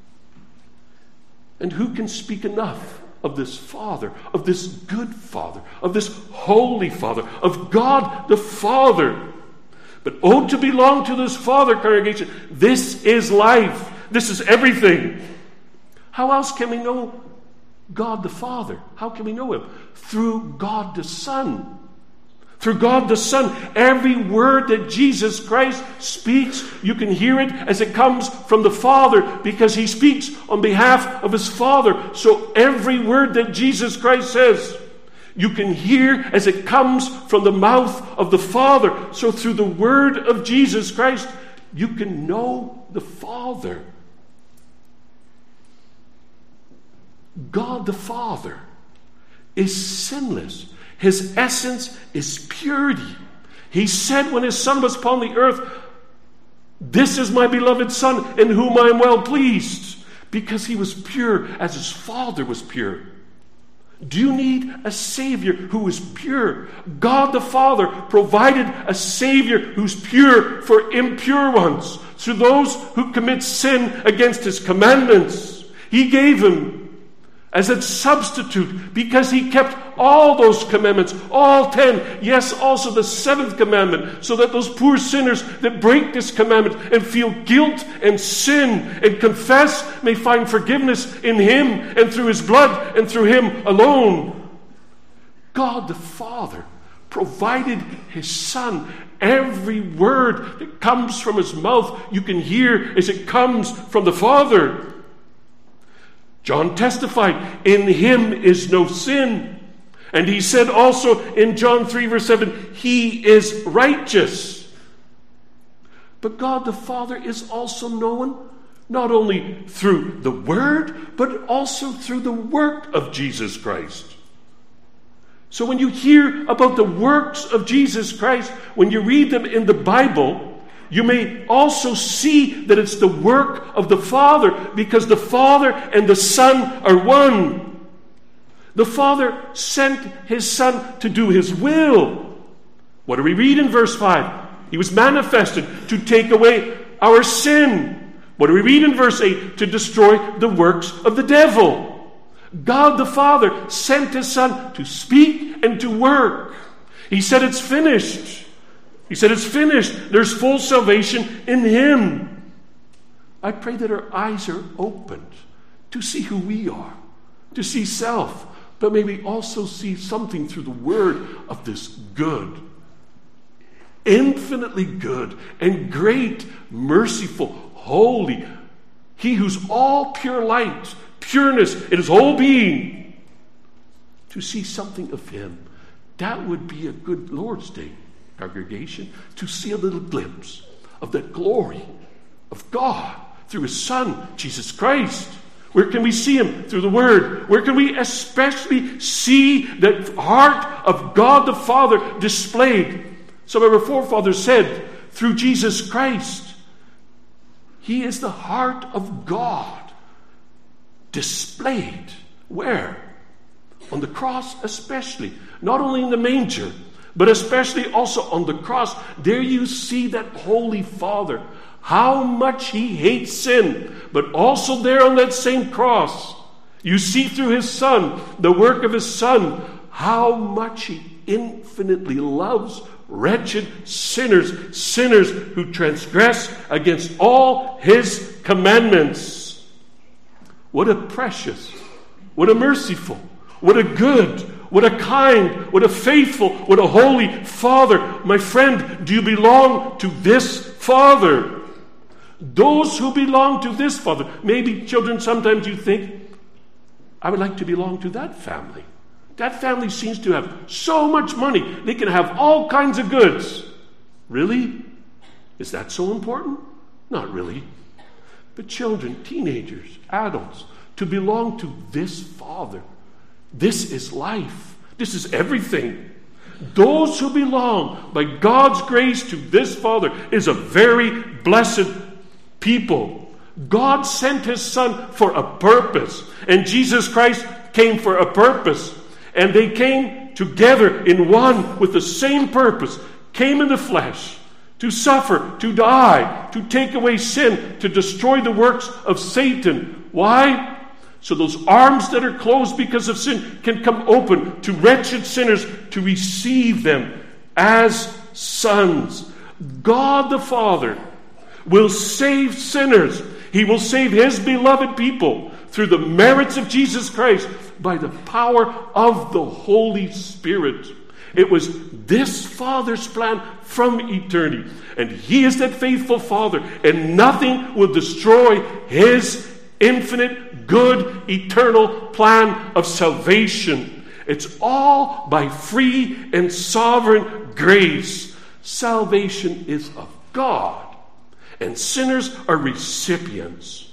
And who can speak enough of this Father, of this good Father, of this holy Father, of God the Father? But oh, to belong to this Father, congregation, this is life. This is everything. How else can we know God the Father? How can we know him? Through God the Son. Through God the Son. Every word that Jesus Christ speaks, you can hear it as it comes from the Father, because he speaks on behalf of his Father. So every word that Jesus Christ says, you can hear as it comes from the mouth of the Father. So through the word of Jesus Christ, you can know the Father. God the Father is sinless. His essence is purity. He said when his Son was upon the earth, "This is my beloved Son, in whom I am well pleased," because he was pure as his Father was pure. Do you need a Savior who is pure? God the Father provided a Savior who's pure for impure ones, through those who commit sin against his commandments. He gave him as a substitute, because he kept all those commandments, all ten, yes, also the seventh commandment, so that those poor sinners that break this commandment and feel guilt and sin and confess may find forgiveness in him and through his blood and through him alone. God the Father provided his Son. Every word that comes from his mouth, you can hear as it comes from the Father. John testified, in him is no sin. And he said also in John three verse seven, he is righteous. But God the Father is also known not only through the Word, but also through the work of Jesus Christ. So when you hear about the works of Jesus Christ, when you read them in the Bible, you may also see that it's the work of the Father, because the Father and the Son are one. The Father sent His Son to do His will. What do we read in verse five? He was manifested to take away our sin. What do we read in verse eight? To destroy the works of the devil. God the Father sent His Son to speak and to work. He said it's finished. He said it's finished. There's full salvation in Him. I pray that our eyes are opened to see who we are, to see self, but maybe also see something through the word of this good, infinitely good and great, merciful, holy, He who's all pure light, pureness in His whole being. To see something of Him, that would be a good Lord's Day congregation, to see a little glimpse of that glory of God through His Son, Jesus Christ. Where can we see Him? Through the Word. Where can we especially see the heart of God the Father displayed? Some of our forefathers said, through Jesus Christ. He is the heart of God displayed. Where? On the cross especially. Not only in the manger, but especially also on the cross. There you see that Holy Father, how much He hates sin. But also there on that same cross, you see through His Son, the work of His Son, how much He infinitely loves wretched sinners, sinners who transgress against all His commandments. What a precious, what a merciful, what a good, what a kind, what a faithful, what a holy Father. My friend, do you belong to this Father? Those who belong to this Father. Maybe children, sometimes you think, I would like to belong to that family. That family seems to have so much money. They can have all kinds of goods. Really? Is that so important? Not really. But children, teenagers, adults, to belong to this Father, this is life. This is everything. Those who belong by God's grace to this Father is a very blessed people. God sent His Son for a purpose, and Jesus Christ came for a purpose. And they came together in one with the same purpose, came in the flesh, to suffer, to die, to take away sin, to destroy the works of Satan. Why? So those arms that are closed because of sin can come open to wretched sinners to receive them as sons. God the Father will save sinners. He will save His beloved people through the merits of Jesus Christ by the power of the Holy Spirit. It was this Father's plan from eternity. And He is that faithful Father. And nothing will destroy His infinite, good, eternal plan of salvation. It's all by free and sovereign grace. Salvation is of God. And sinners are recipients.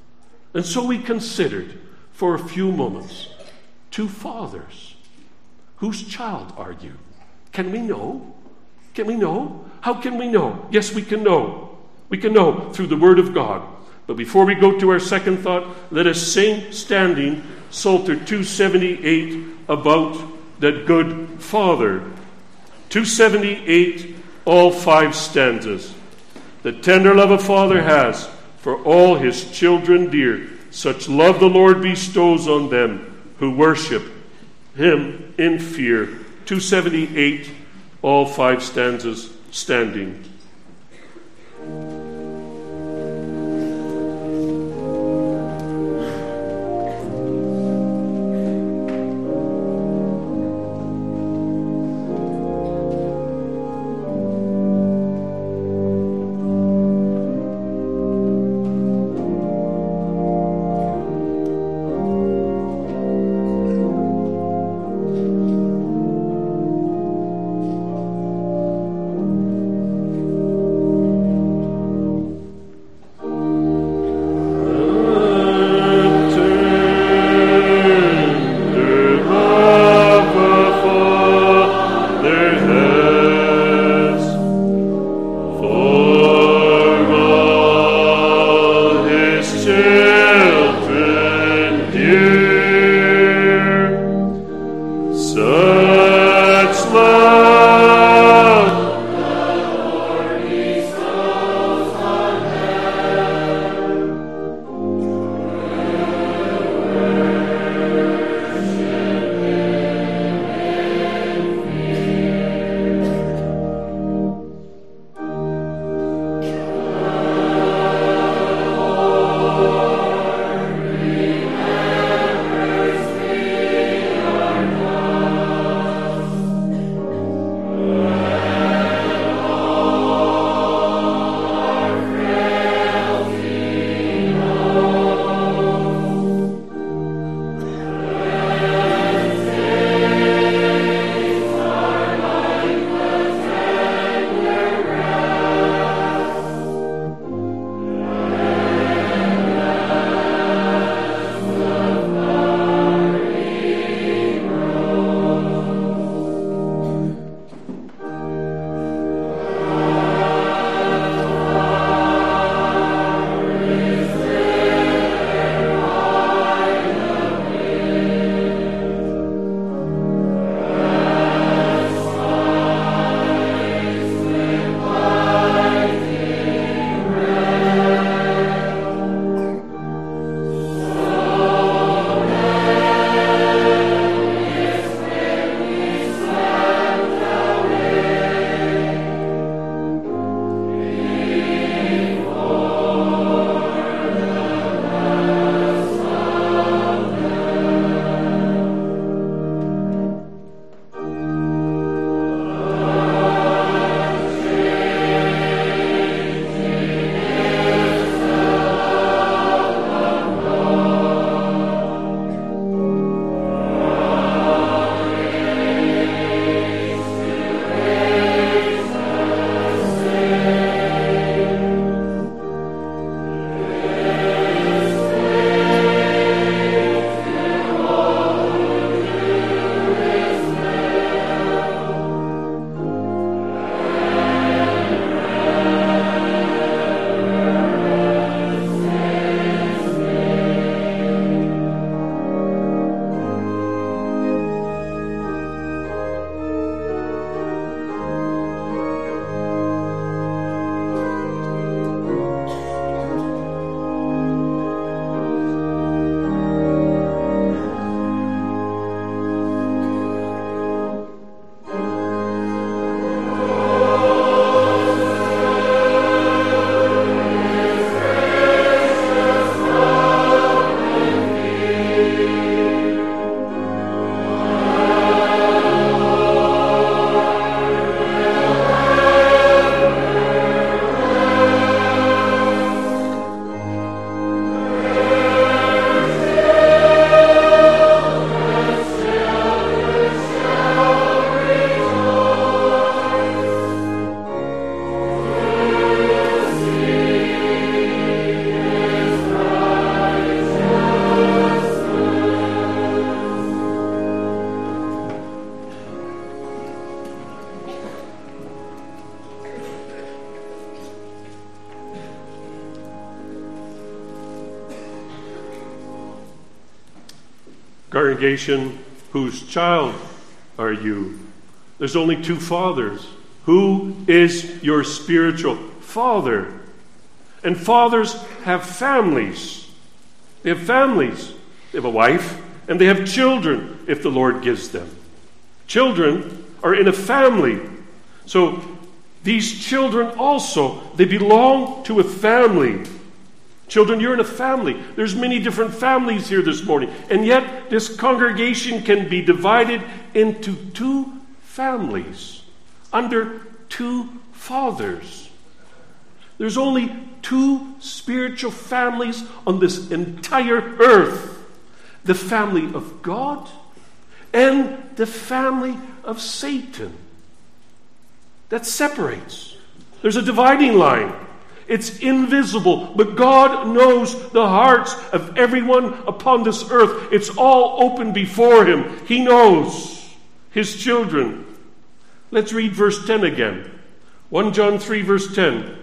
And so we considered for a few moments two fathers. Whose child are you? Can we know? Can we know? How can we know? Yes, we can know. We can know through the Word of God. But before we go to our second thought, let us sing standing Psalter two seventy-eight about that good Father. two seventy-eight, all five stanzas. The tender love a father has for all his children dear. Such love the Lord bestows on them who worship Him in fear. two seventy-eight, all five stanzas standing. Congregation, whose child are you? There's only two fathers. Who is your spiritual father? And fathers have families. They have families. They have a wife, and they have children, if the Lord gives them. Children are in a family. So these children also, they belong to a family. Children, you're in a family. There's many different families here this morning. And yet, this congregation can be divided into two families, under two fathers. There's only two spiritual families on this entire earth. The family of God and the family of Satan. That separates. There's a dividing line. It's invisible, but God knows the hearts of everyone upon this earth. It's all open before Him. He knows His children. Let's read verse ten again. First John three, verse ten.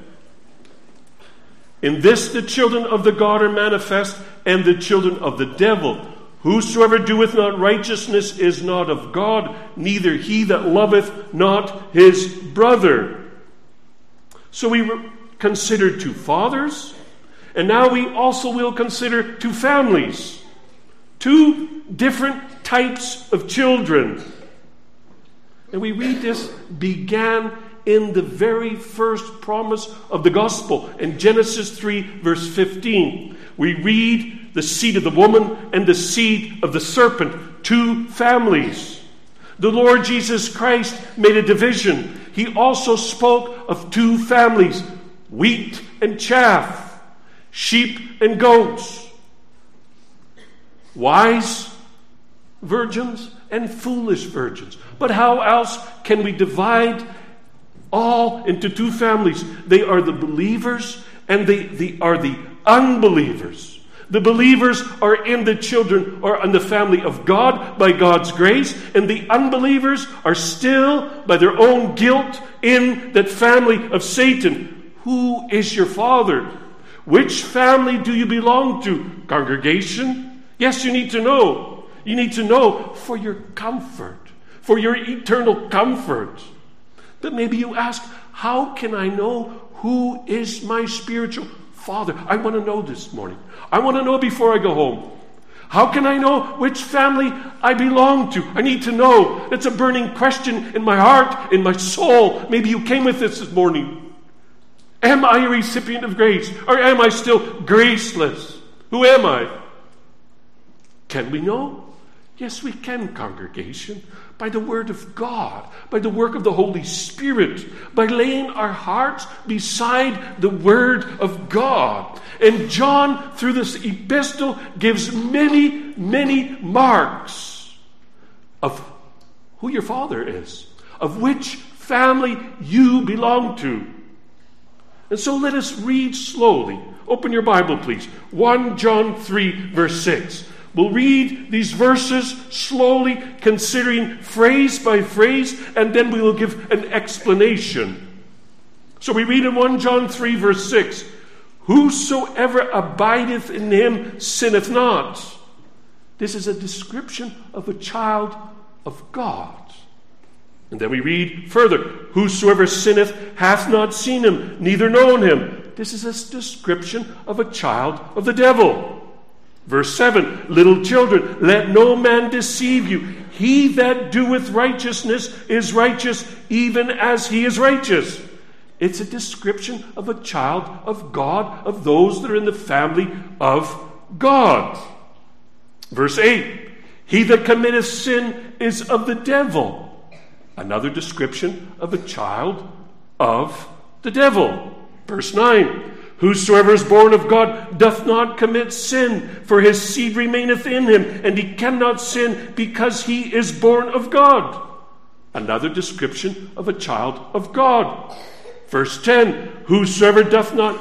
In this the children of the God are manifest, and the children of the devil. Whosoever doeth not righteousness is not of God, neither he that loveth not his brother. So we re- considered two fathers, and now we also will consider two families. Two different types of children. And we read this began in the very first promise of the gospel in Genesis three, verse fifteen. We read the seed of the woman and the seed of the serpent, two families. The Lord Jesus Christ made a division. He also spoke of two families, wheat and chaff, sheep and goats, wise virgins and foolish virgins. But how else can we divide all into two families? They are the believers and they, they are the unbelievers. The believers are in the children or in the family of God by God's grace, and the unbelievers are still by their own guilt in that family of Satan. Who is your father? Which family do you belong to? Congregation? Yes, you need to know. You need to know for your comfort, for your eternal comfort. But maybe you ask, how can I know who is my spiritual father? I want to know this morning. I want to know before I go home. How can I know which family I belong to? I need to know. It's a burning question in my heart, in my soul. Maybe you came with this this morning. Am I a recipient of grace? Or am I still graceless? Who am I? Can we know? Yes, we can, congregation. By the Word of God, by the work of the Holy Spirit, by laying our hearts beside the Word of God. And John, through this epistle, gives many, many marks of who your father is, of which family you belong to. And so let us read slowly. Open your Bible, please. First John three, verse six. We'll read these verses slowly, considering phrase by phrase, and then we will give an explanation. So we read in First John three, verse six, whosoever abideth in him sinneth not. This is a description of a child of God. And then we read further, whosoever sinneth hath not seen him, neither known him. This is a description of a child of the devil. Verse seven, little children, let no man deceive you. He that doeth righteousness is righteous, even as he is righteous. It's a description of a child of God, of those that are in the family of God. Verse eight, he that committeth sin is of the devil. Another description of a child of the devil. Verse nine, whosoever is born of God doth not commit sin, for his seed remaineth in him, and he cannot sin because he is born of God. Another description of a child of God. Verse ten, whosoever doth not,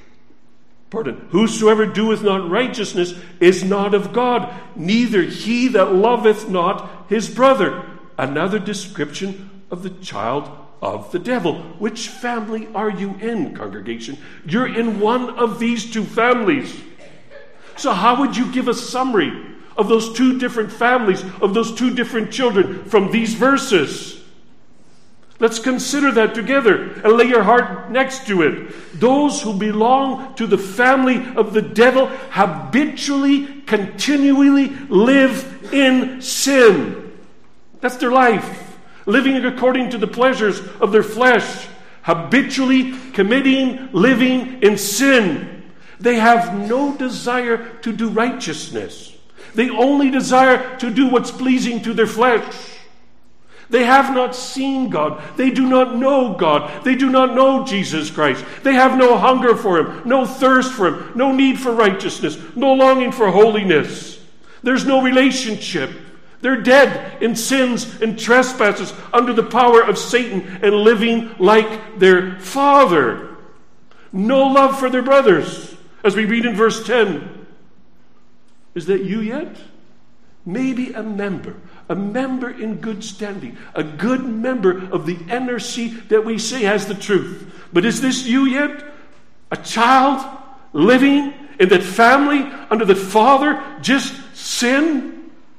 pardon, whosoever doeth not righteousness is not of God, neither he that loveth not his brother. Another description of the child of the devil. Which family are you in, congregation? You're in one of these two families. So how would you give a summary of those two different families, of those two different children from these verses. Let's consider that together and lay your heart next to it. Those who belong to the family of the devil habitually, continually live in sin. That's their life. Living according to the pleasures of their flesh. Habitually committing, living in sin. They have no desire to do righteousness. They only desire to do what's pleasing to their flesh. They have not seen God. They do not know God. They do not know Jesus Christ. They have no hunger for Him, no thirst for Him, no need for righteousness, no longing for holiness. There's no relationship. They're dead in sins and trespasses under the power of Satan and living like their father. No love for their brothers. As we read in verse ten. Is that you yet? Maybe a member. A member in good standing. A good member of the N R C that we say has the truth. But is this you yet? A child living in that family under that father? Just sin?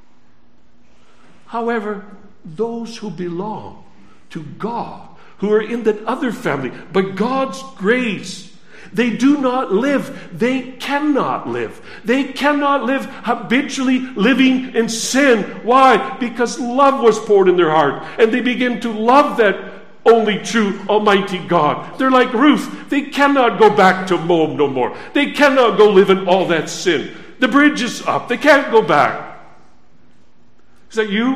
However, those who belong to God, who are in that other family, by God's grace, they do not live. They cannot live. They cannot live habitually living in sin. Why? Because love was poured in their heart. And they begin to love that only true Almighty God. They're like Ruth. They cannot go back to Moab no more. They cannot go live in all that sin. The bridge is up. They can't go back. Is that you?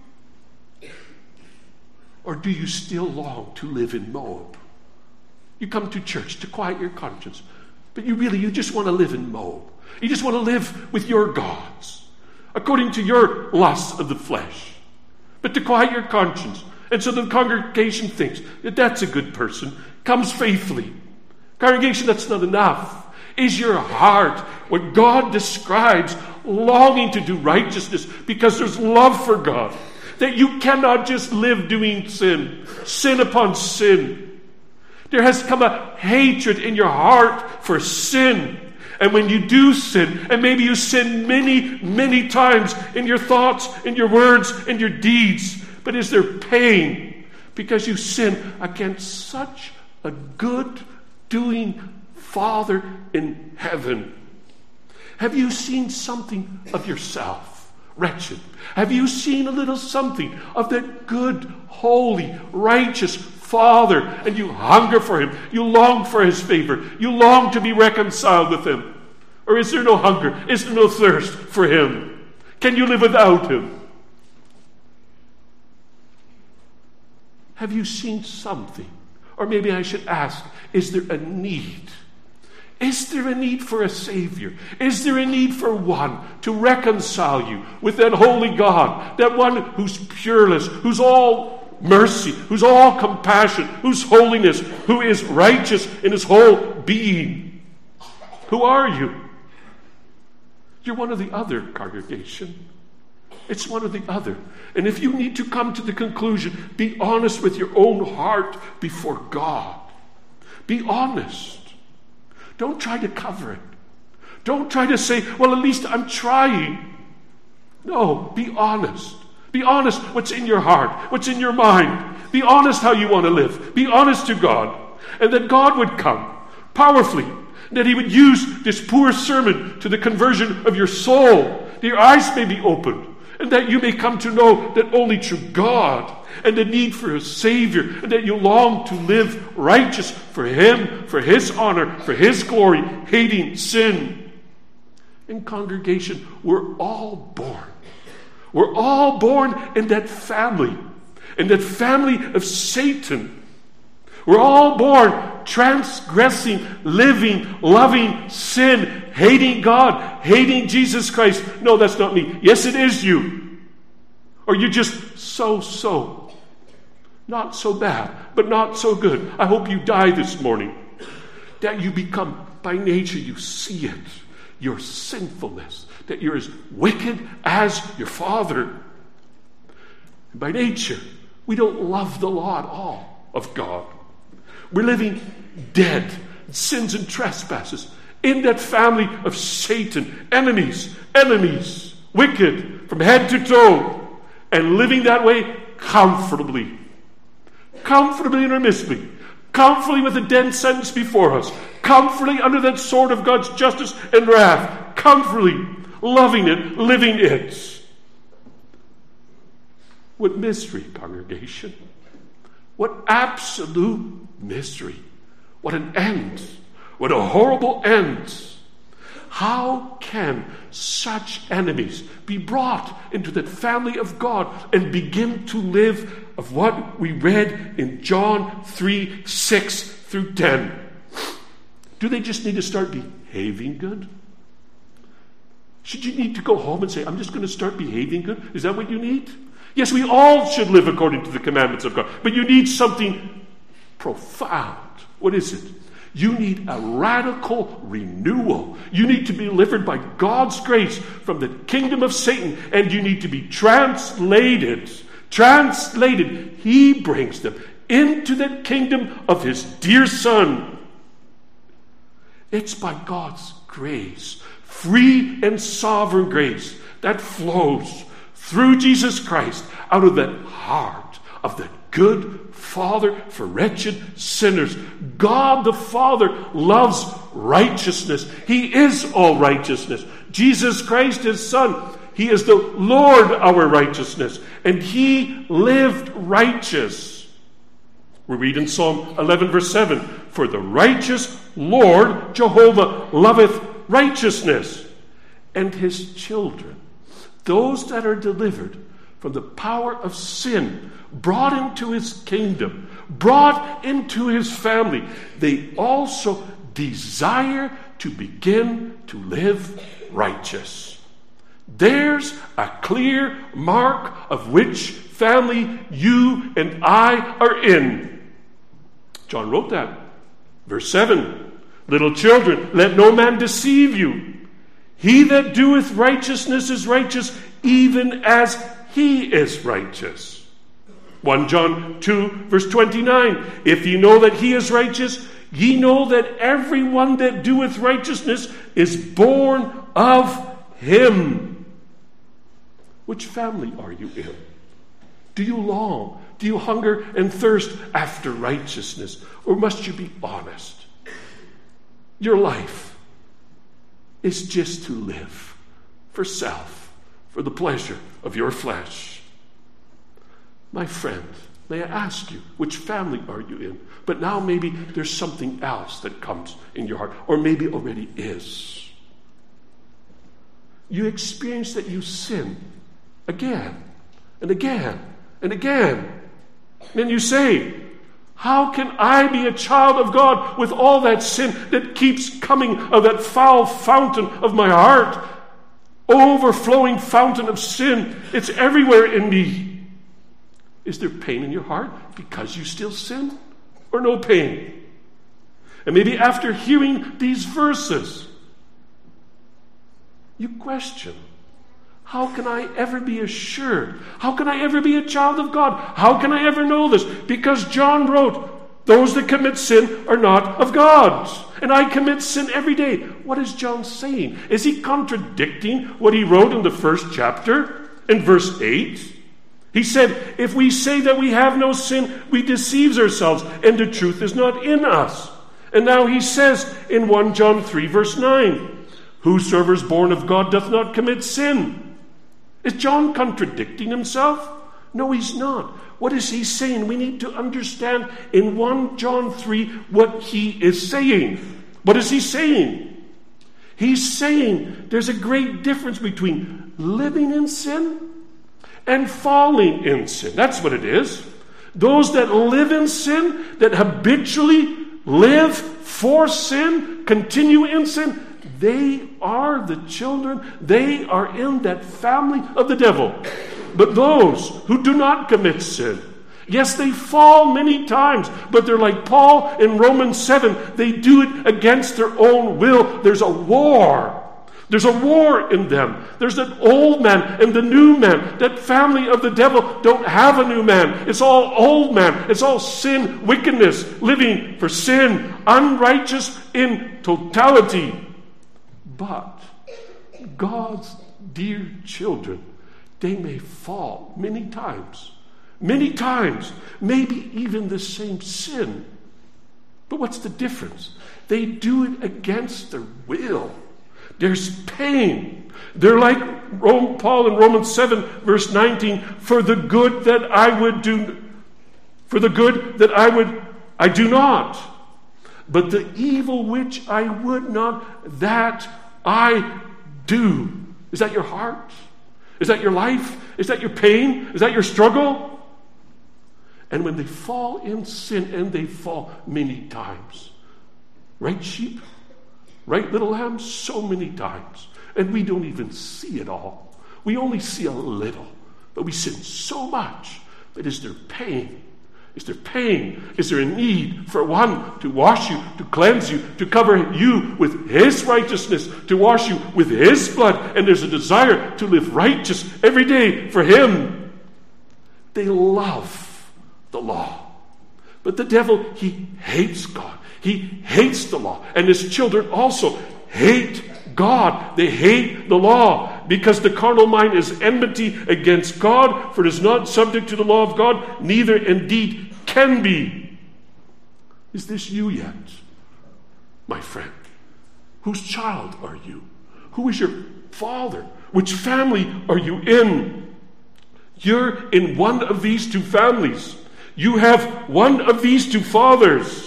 Or do you still long to live in Moab? You come to church to quiet your conscience, but you really, you just want to live in Moab. You just want to live with your gods, according to your lusts of the flesh, but to quiet your conscience. And so the congregation thinks that that's a good person, comes faithfully. Congregation, that's not enough. Is your heart what God describes, longing to do righteousness because there's love for God, that you cannot just live doing sin, sin upon sin. There has come a hatred in your heart for sin. And when you do sin, and maybe you sin many, many times in your thoughts, in your words, in your deeds, but is there pain because you sin against such a good doing Father in heaven? Have you seen something of yourself, wretched? Have you seen a little something of that good, holy, righteous Father, and you hunger for Him, you long for His favor, you long to be reconciled with Him? Or is there no hunger, is there no thirst for Him? Can you live without Him? Have you seen something? Or maybe I should ask, is there a need? Is there a need for a Savior? Is there a need for one to reconcile you with that holy God, that one who's pureless, who's all mercy, who's all compassion, who's holiness, who is righteous in His whole being? Who are you? You're one of the other, congregation. It's one or the other. And if you need to come to the conclusion, be honest with your own heart before God. Be honest. Don't try to cover it. Don't try to say, well, at least I'm trying. No, be honest. Be honest what's in your heart, what's in your mind. Be honest how you want to live. Be honest to God. And that God would come powerfully. That He would use this poor sermon to the conversion of your soul. That your eyes may be opened. And that you may come to know that only through God and the need for a Savior, and that you long to live righteous for Him, for His honor, for His glory, hating sin. In congregation, we're all born. We're all born in that family, in that family of Satan. We're all born transgressing, living, loving sin, hating God, hating Jesus Christ. No, that's not me. Yes, it is you. Or you're just so-so. Not so bad, but not so good. I hope you die this morning. That you become, by nature, you see it. Your sinfulness. That you're as wicked as your father. By nature, we don't love the law at all of God. We're living dead in sins and trespasses in that family of Satan. Enemies, enemies. wicked from head to toe, and living that way comfortably. Comfortably and permissibly. Comfortably with a death sentence before us. Comfortably under that sword of God's justice and wrath. Comfortably loving it, living it. What mystery, congregation. What absolute mystery. What an end. What a horrible end. How can such enemies be brought into the family of God and begin to live of what we read in John three, six through ten? Do they just need to start behaving good? Should you need to go home and say, I'm just going to start behaving good? Is that what you need? Yes, we all should live according to the commandments of God. But you need something profound. What is it? You need a radical renewal. You need to be delivered by God's grace from the kingdom of Satan. And you need to be translated. Translated. He brings them into the kingdom of his dear Son. It's by God's grace, free and sovereign grace, that flows through Jesus Christ out of the heart of the good Father for wretched sinners. God the Father loves righteousness. He is all righteousness. Jesus Christ, his Son, he is the Lord our righteousness. And he lived righteous. We read in Psalm eleven verse seven, for the righteous Lord Jehovah loveth righteousness. And his children, those that are delivered from the power of sin, brought into his kingdom, brought into his family, they also desire to begin to live righteous. There's a clear mark of which family you and I are in. John wrote that. Verse seven, little children, let no man deceive you. He that doeth righteousness is righteous, even as he is righteous. First John two, verse twenty-nine. If ye know that he is righteous, ye know that every one that doeth righteousness is born of him. Which family are you in? Do you long? Do you hunger and thirst after righteousness? Or must you be honest? Your life is just to live for self, for the pleasure of your flesh. My friend, may I ask you, which family are you in? But now maybe there's something else that comes in your heart, or maybe already is. You experience that you sin again and again and again. And you say, how can I be a child of God with all that sin that keeps coming out of that foul fountain of my heart? Overflowing fountain of sin. It's everywhere in me. Is there pain in your heart because you still sin? Or no pain? And maybe after hearing these verses, you question, how can I ever be assured? How can I ever be a child of God? How can I ever know this? Because John wrote, those that commit sin are not of God. And I commit sin every day. What is John saying? Is he contradicting what he wrote in the first chapter in verse eight? He said, if we say that we have no sin, we deceive ourselves, and the truth is not in us. And now he says in First John three, verse nine, whosoever is born of God doth not commit sin. Is John contradicting himself? No, he's not. What is he saying? We need to understand in First John three what he is saying. What is he saying? He's saying there's a great difference between living in sin and falling in sin. That's what it is. Those that live in sin, that habitually live for sin, continue in sin, they are the children, they are in that family of the devil. But those who do not commit sin, yes, they fall many times, but they're like Paul in Romans seven. They do it against their own will. There's a war. There's a war in them. There's that old man and the new man. That family of the devil don't have a new man. It's all old man. It's all sin, wickedness, living for sin, unrighteous in totality. But God's dear children, they may fall many times, many times, maybe even the same sin. But what's the difference? They do it against their will. There's pain. They're like Rome, Paul in Romans seven, verse nineteen, for the good that I would do, for the good that I would, I do not. But the evil which I would not, that I do. Is that your heart? Is that your life? Is that your pain? Is that your struggle? And when they fall in sin, and they fall many times, right, sheep? Right, little lambs? So many times. And we don't even see it all. We only see a little. But we sin so much. But is there pain? Is there pain? Is there a need for one to wash you, to cleanse you, to cover you with His righteousness, to wash you with His blood? And there's a desire to live righteous every day for Him. They love the law. But the devil, he hates God. He hates the law. And his children also hate God. They hate the law because the carnal mind is enmity against God, for it is not subject to the law of God, neither indeed can be. Is this you yet, my friend? Whose child are you? Who is your father? Which family are you in? You're in one of these two families. You have one of these two fathers.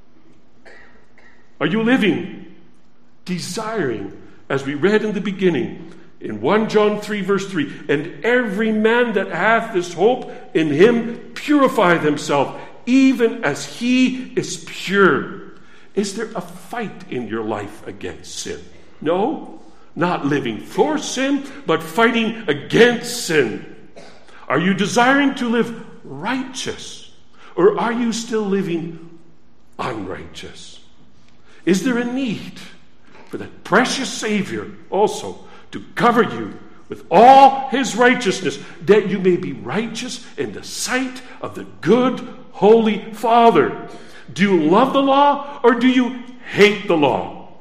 Are you living, desiring, as we read in the beginning, in First John three, verse three, and every man that hath this hope in Him purifieth himself, even as He is pure. Is there a fight in your life against sin? No, not living for sin, but fighting against sin. Are you desiring to live righteous, or are you still living unrighteous? Is there a need for that precious Savior also to cover you with all His righteousness, that you may be righteous in the sight of the good, holy Father? Do you love the law, or do you hate the law?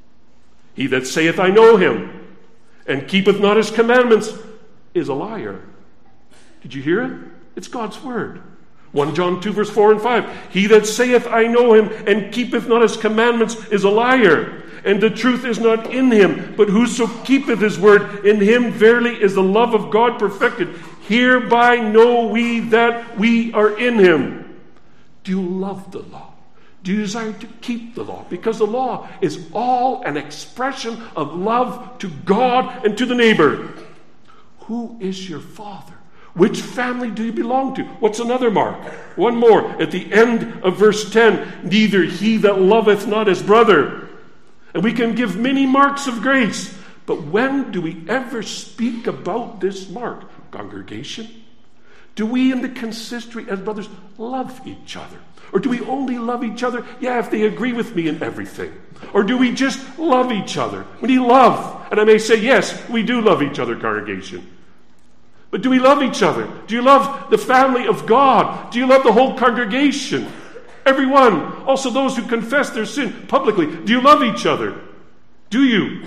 He that saith, I know Him, and keepeth not His commandments, is a liar. Did you hear it? It's God's word. First John two, verse four and five. He that saith, I know Him, and keepeth not His commandments, is a liar, and the truth is not in him. But whoso keepeth His word, in him verily is the love of God perfected. Hereby know we that we are in Him. Do you love the law? Do you desire to keep the law? Because the law is all an expression of love to God and to the neighbor. Who is your father? Which family do you belong to? What's another mark? One more. At the end of verse ten, neither he that loveth not his brother. And we can give many marks of grace. But when do we ever speak about this mark? Congregation? Do we in the consistory as brothers love each other? Or do we only love each other, yeah, if they agree with me in everything? Or do we just love each other? We need love. And I may say, yes, we do love each other, congregation. But do we love each other? Do you love the family of God? Do you love the whole congregation? Everyone, also those who confess their sin publicly. Do you love each other? Do you?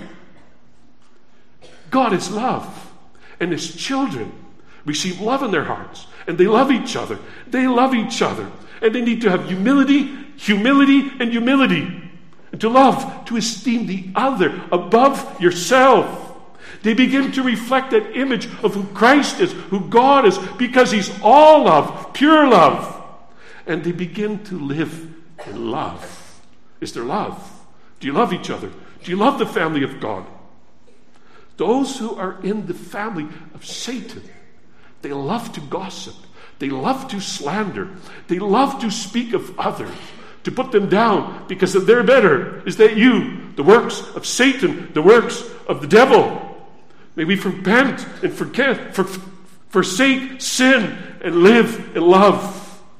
God is love. And His children receive love in their hearts. And they love each other. They love each other. And they need to have humility, humility, and humility. And to love, to esteem the other above yourself. They begin to reflect that image of who Christ is, who God is, because He's all love, pure love. And they begin to live in love. Is there love? Do you love each other? Do you love the family of God? Those who are in the family of Satan, they love to gossip. They love to slander. They love to speak of others, to put them down because they're better. Is that you? The works of Satan, the works of the devil. May we repent and forget, for, forsake sin and live in love.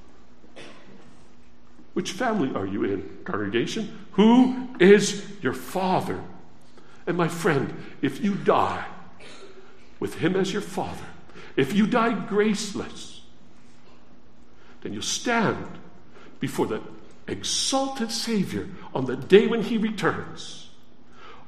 Which family are you in, congregation? Who is your father? And my friend, if you die with Him as your father, if you die graceless, then you'll stand before the exalted Savior on the day when He returns.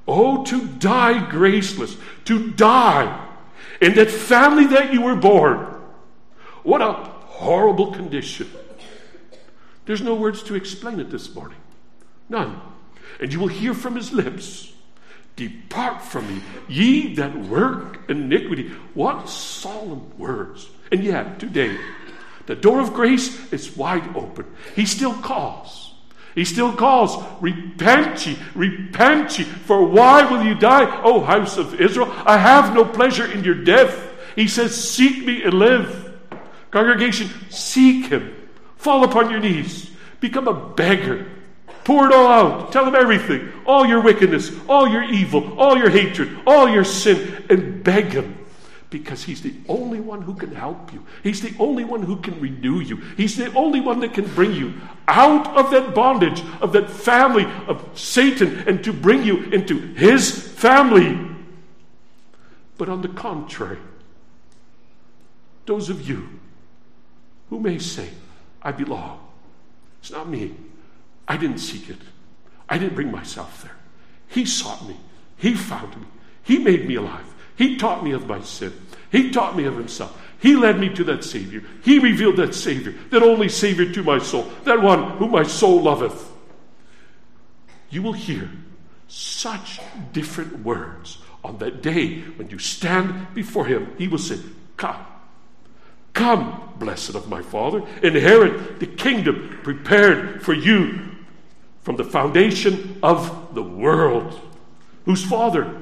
Oh, to die graceless, to die in that family that you were born. What a horrible condition. There's no words to explain it this morning. None. And you will hear from his lips, depart from me, ye that work iniquity. What solemn words. And yet, today, the door of grace is wide open. He still calls. He still calls, repent ye, repent ye, for why will you die, O house of Israel? I have no pleasure in your death. He says, seek me and live. Congregation, seek him. Fall upon your knees. Become a beggar. Pour it all out. Tell him everything. All your wickedness, all your evil, all your hatred, all your sin, and beg him. Because he's the only one who can help you. He's the only one who can renew you. He's the only one that can bring you out of that bondage, of that family of Satan, and to bring you into his family. But on the contrary, those of you who may say, I belong. It's not me. I didn't seek it. I didn't bring myself there. He sought me. He found me. He made me alive. He taught me of my sin. He taught me of himself. He led me to that Savior. He revealed that Savior, that only Savior to my soul, that one whom my soul loveth. You will hear such different words on that day when you stand before him. He will say, come, come, blessed of my Father, inherit the kingdom prepared for you from the foundation of the world. Whose Father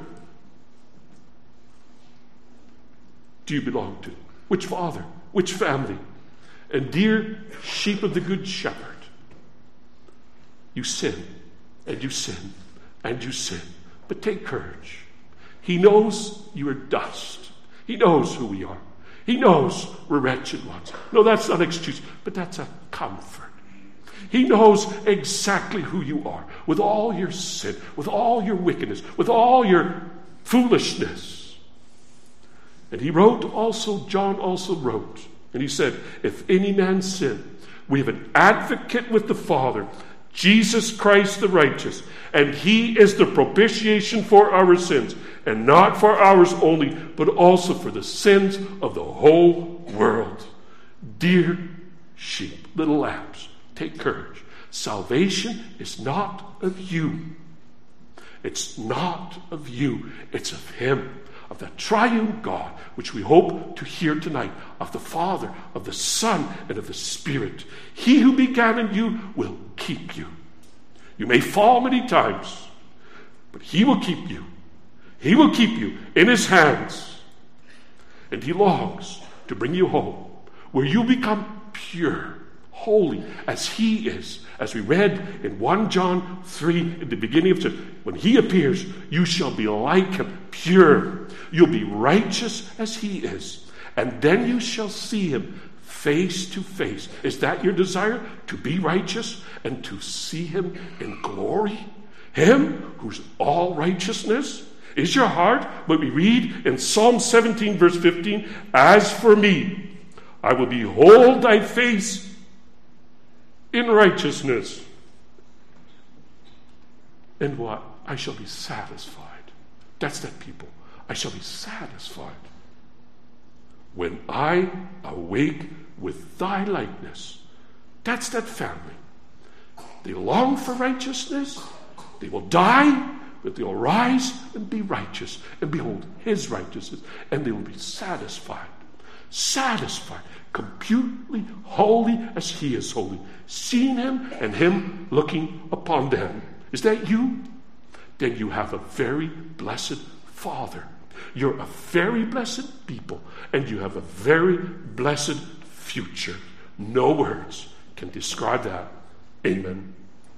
do you belong to? Which father? Which family? And dear sheep of the Good Shepherd, you sin, and you sin, and you sin. But take courage. He knows you are dust. He knows who we are. He knows we're wretched ones. No, that's not an excuse, but that's a comfort. He knows exactly who you are, with all your sin, with all your wickedness, with all your foolishness. And he wrote also, John also wrote, and he said, if any man sin, we have an advocate with the Father, Jesus Christ the righteous, and he is the propitiation for our sins, and not for ours only, but also for the sins of the whole world. Dear sheep, little lambs, take courage. Salvation is not of you. It's not of you. It's of him. Of the triune God, which we hope to hear tonight, of the Father, of the Son, and of the Spirit. He who began in you will keep you. You may fall many times, but he will keep you. He will keep you in his hands. And he longs to bring you home, where you become pure, holy, as he is. As we read in First John three, in the beginning of chapter, when he appears, you shall be like him, pure. You'll be righteous as he is. And then you shall see him face to face. Is that your desire? To be righteous and to see him in glory? Him who's all righteousness? Is your heart, when we read in Psalm seventeen, verse fifteen, as for me, I will behold thy face in righteousness. And what? I shall be satisfied. That's that people. I shall be satisfied when I awake with thy likeness. That's that family. They long for righteousness. They will die, but they'll rise and be righteous and behold his righteousness, and they will be satisfied. Satisfied. Completely holy as he is holy. Seeing him and him looking upon them. Is that you? Then you have a very blessed Father. You're a very blessed people, and you have a very blessed future. No words can describe that. Amen.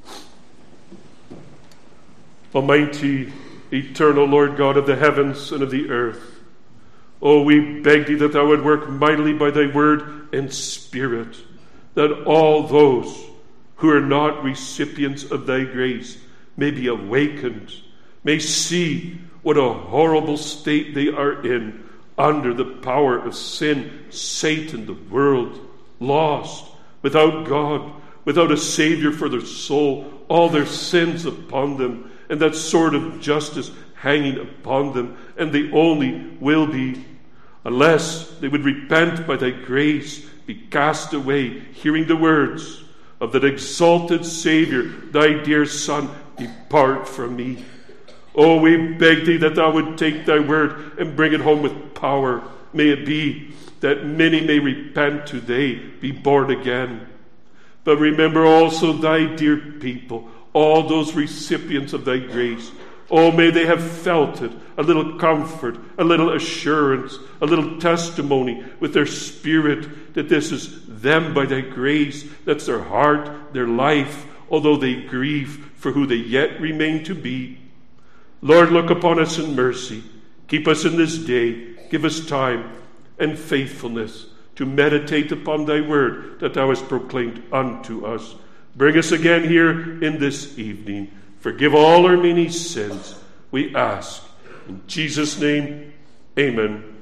Almighty, eternal Lord God of the heavens and of the earth, oh, we beg thee that thou would work mightily by thy word and spirit, that all those who are not recipients of thy grace may be awakened, may see what a horrible state they are in, under the power of sin, Satan, the world, lost, without God, without a Savior for their soul, all their sins upon them, and that sword of justice hanging upon them, and they only will be, unless they would repent by thy grace, be cast away, hearing the words of that exalted Savior, thy dear Son, depart from me. Oh, we beg thee that thou would take thy word and bring it home with power. May it be that many may repent today, be born again. But remember also thy dear people, all those recipients of thy grace. Oh, may they have felt it, a little comfort, a little assurance, a little testimony with their spirit that this is them by thy grace, that's their heart, their life, although they grieve for who they yet remain to be. Lord, look upon us in mercy. Keep us in this day. Give us time and faithfulness to meditate upon thy word that thou hast proclaimed unto us. Bring us again here in this evening. Forgive all our many sins, we ask. In Jesus' name, amen.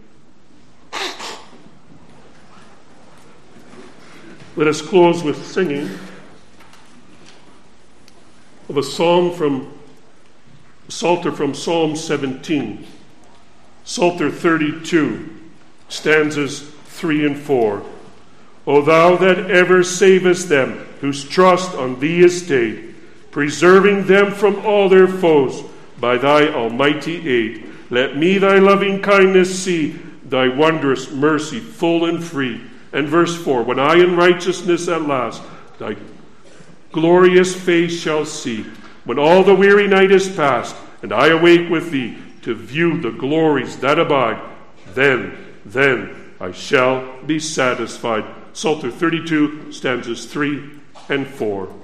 Let us close with singing of a song from Psalter from Psalm seventeen. Psalter thirty-two, stanzas three and four. O thou that ever savest them whose trust on thee is stayed, preserving them from all their foes by thy almighty aid. Let me thy loving kindness see, thy wondrous mercy full and free. And verse four, when I in righteousness at last thy glorious face shall see, when all the weary night is past, and I awake with thee to view the glories that abide, then, then I shall be satisfied. Psalter thirty-two, stanzas three and four.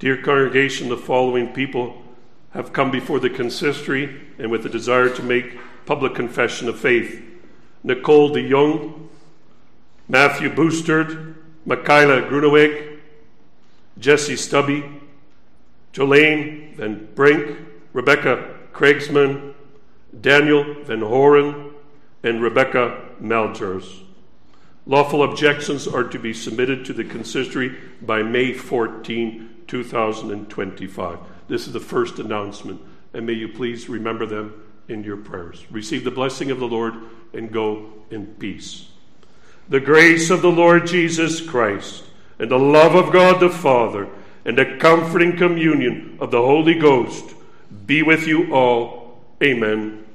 Dear congregation, the following people have come before the consistory and with the desire to make public confession of faith. Nicole de Jong, Matthew Boosterd, Michaela Gruneweg, Jesse Stubby, Jolene Van Brink, Rebecca Craigsman, Daniel Van Horen, and Rebecca Malgers. Lawful objections are to be submitted to the consistory by May fourteenth, two thousand twenty-five. This is the first announcement, and may you please remember them in your prayers. Receive the blessing of the Lord and go in peace. The grace of the Lord Jesus Christ and the love of God the Father and the comforting communion of the Holy Ghost be with you all. Amen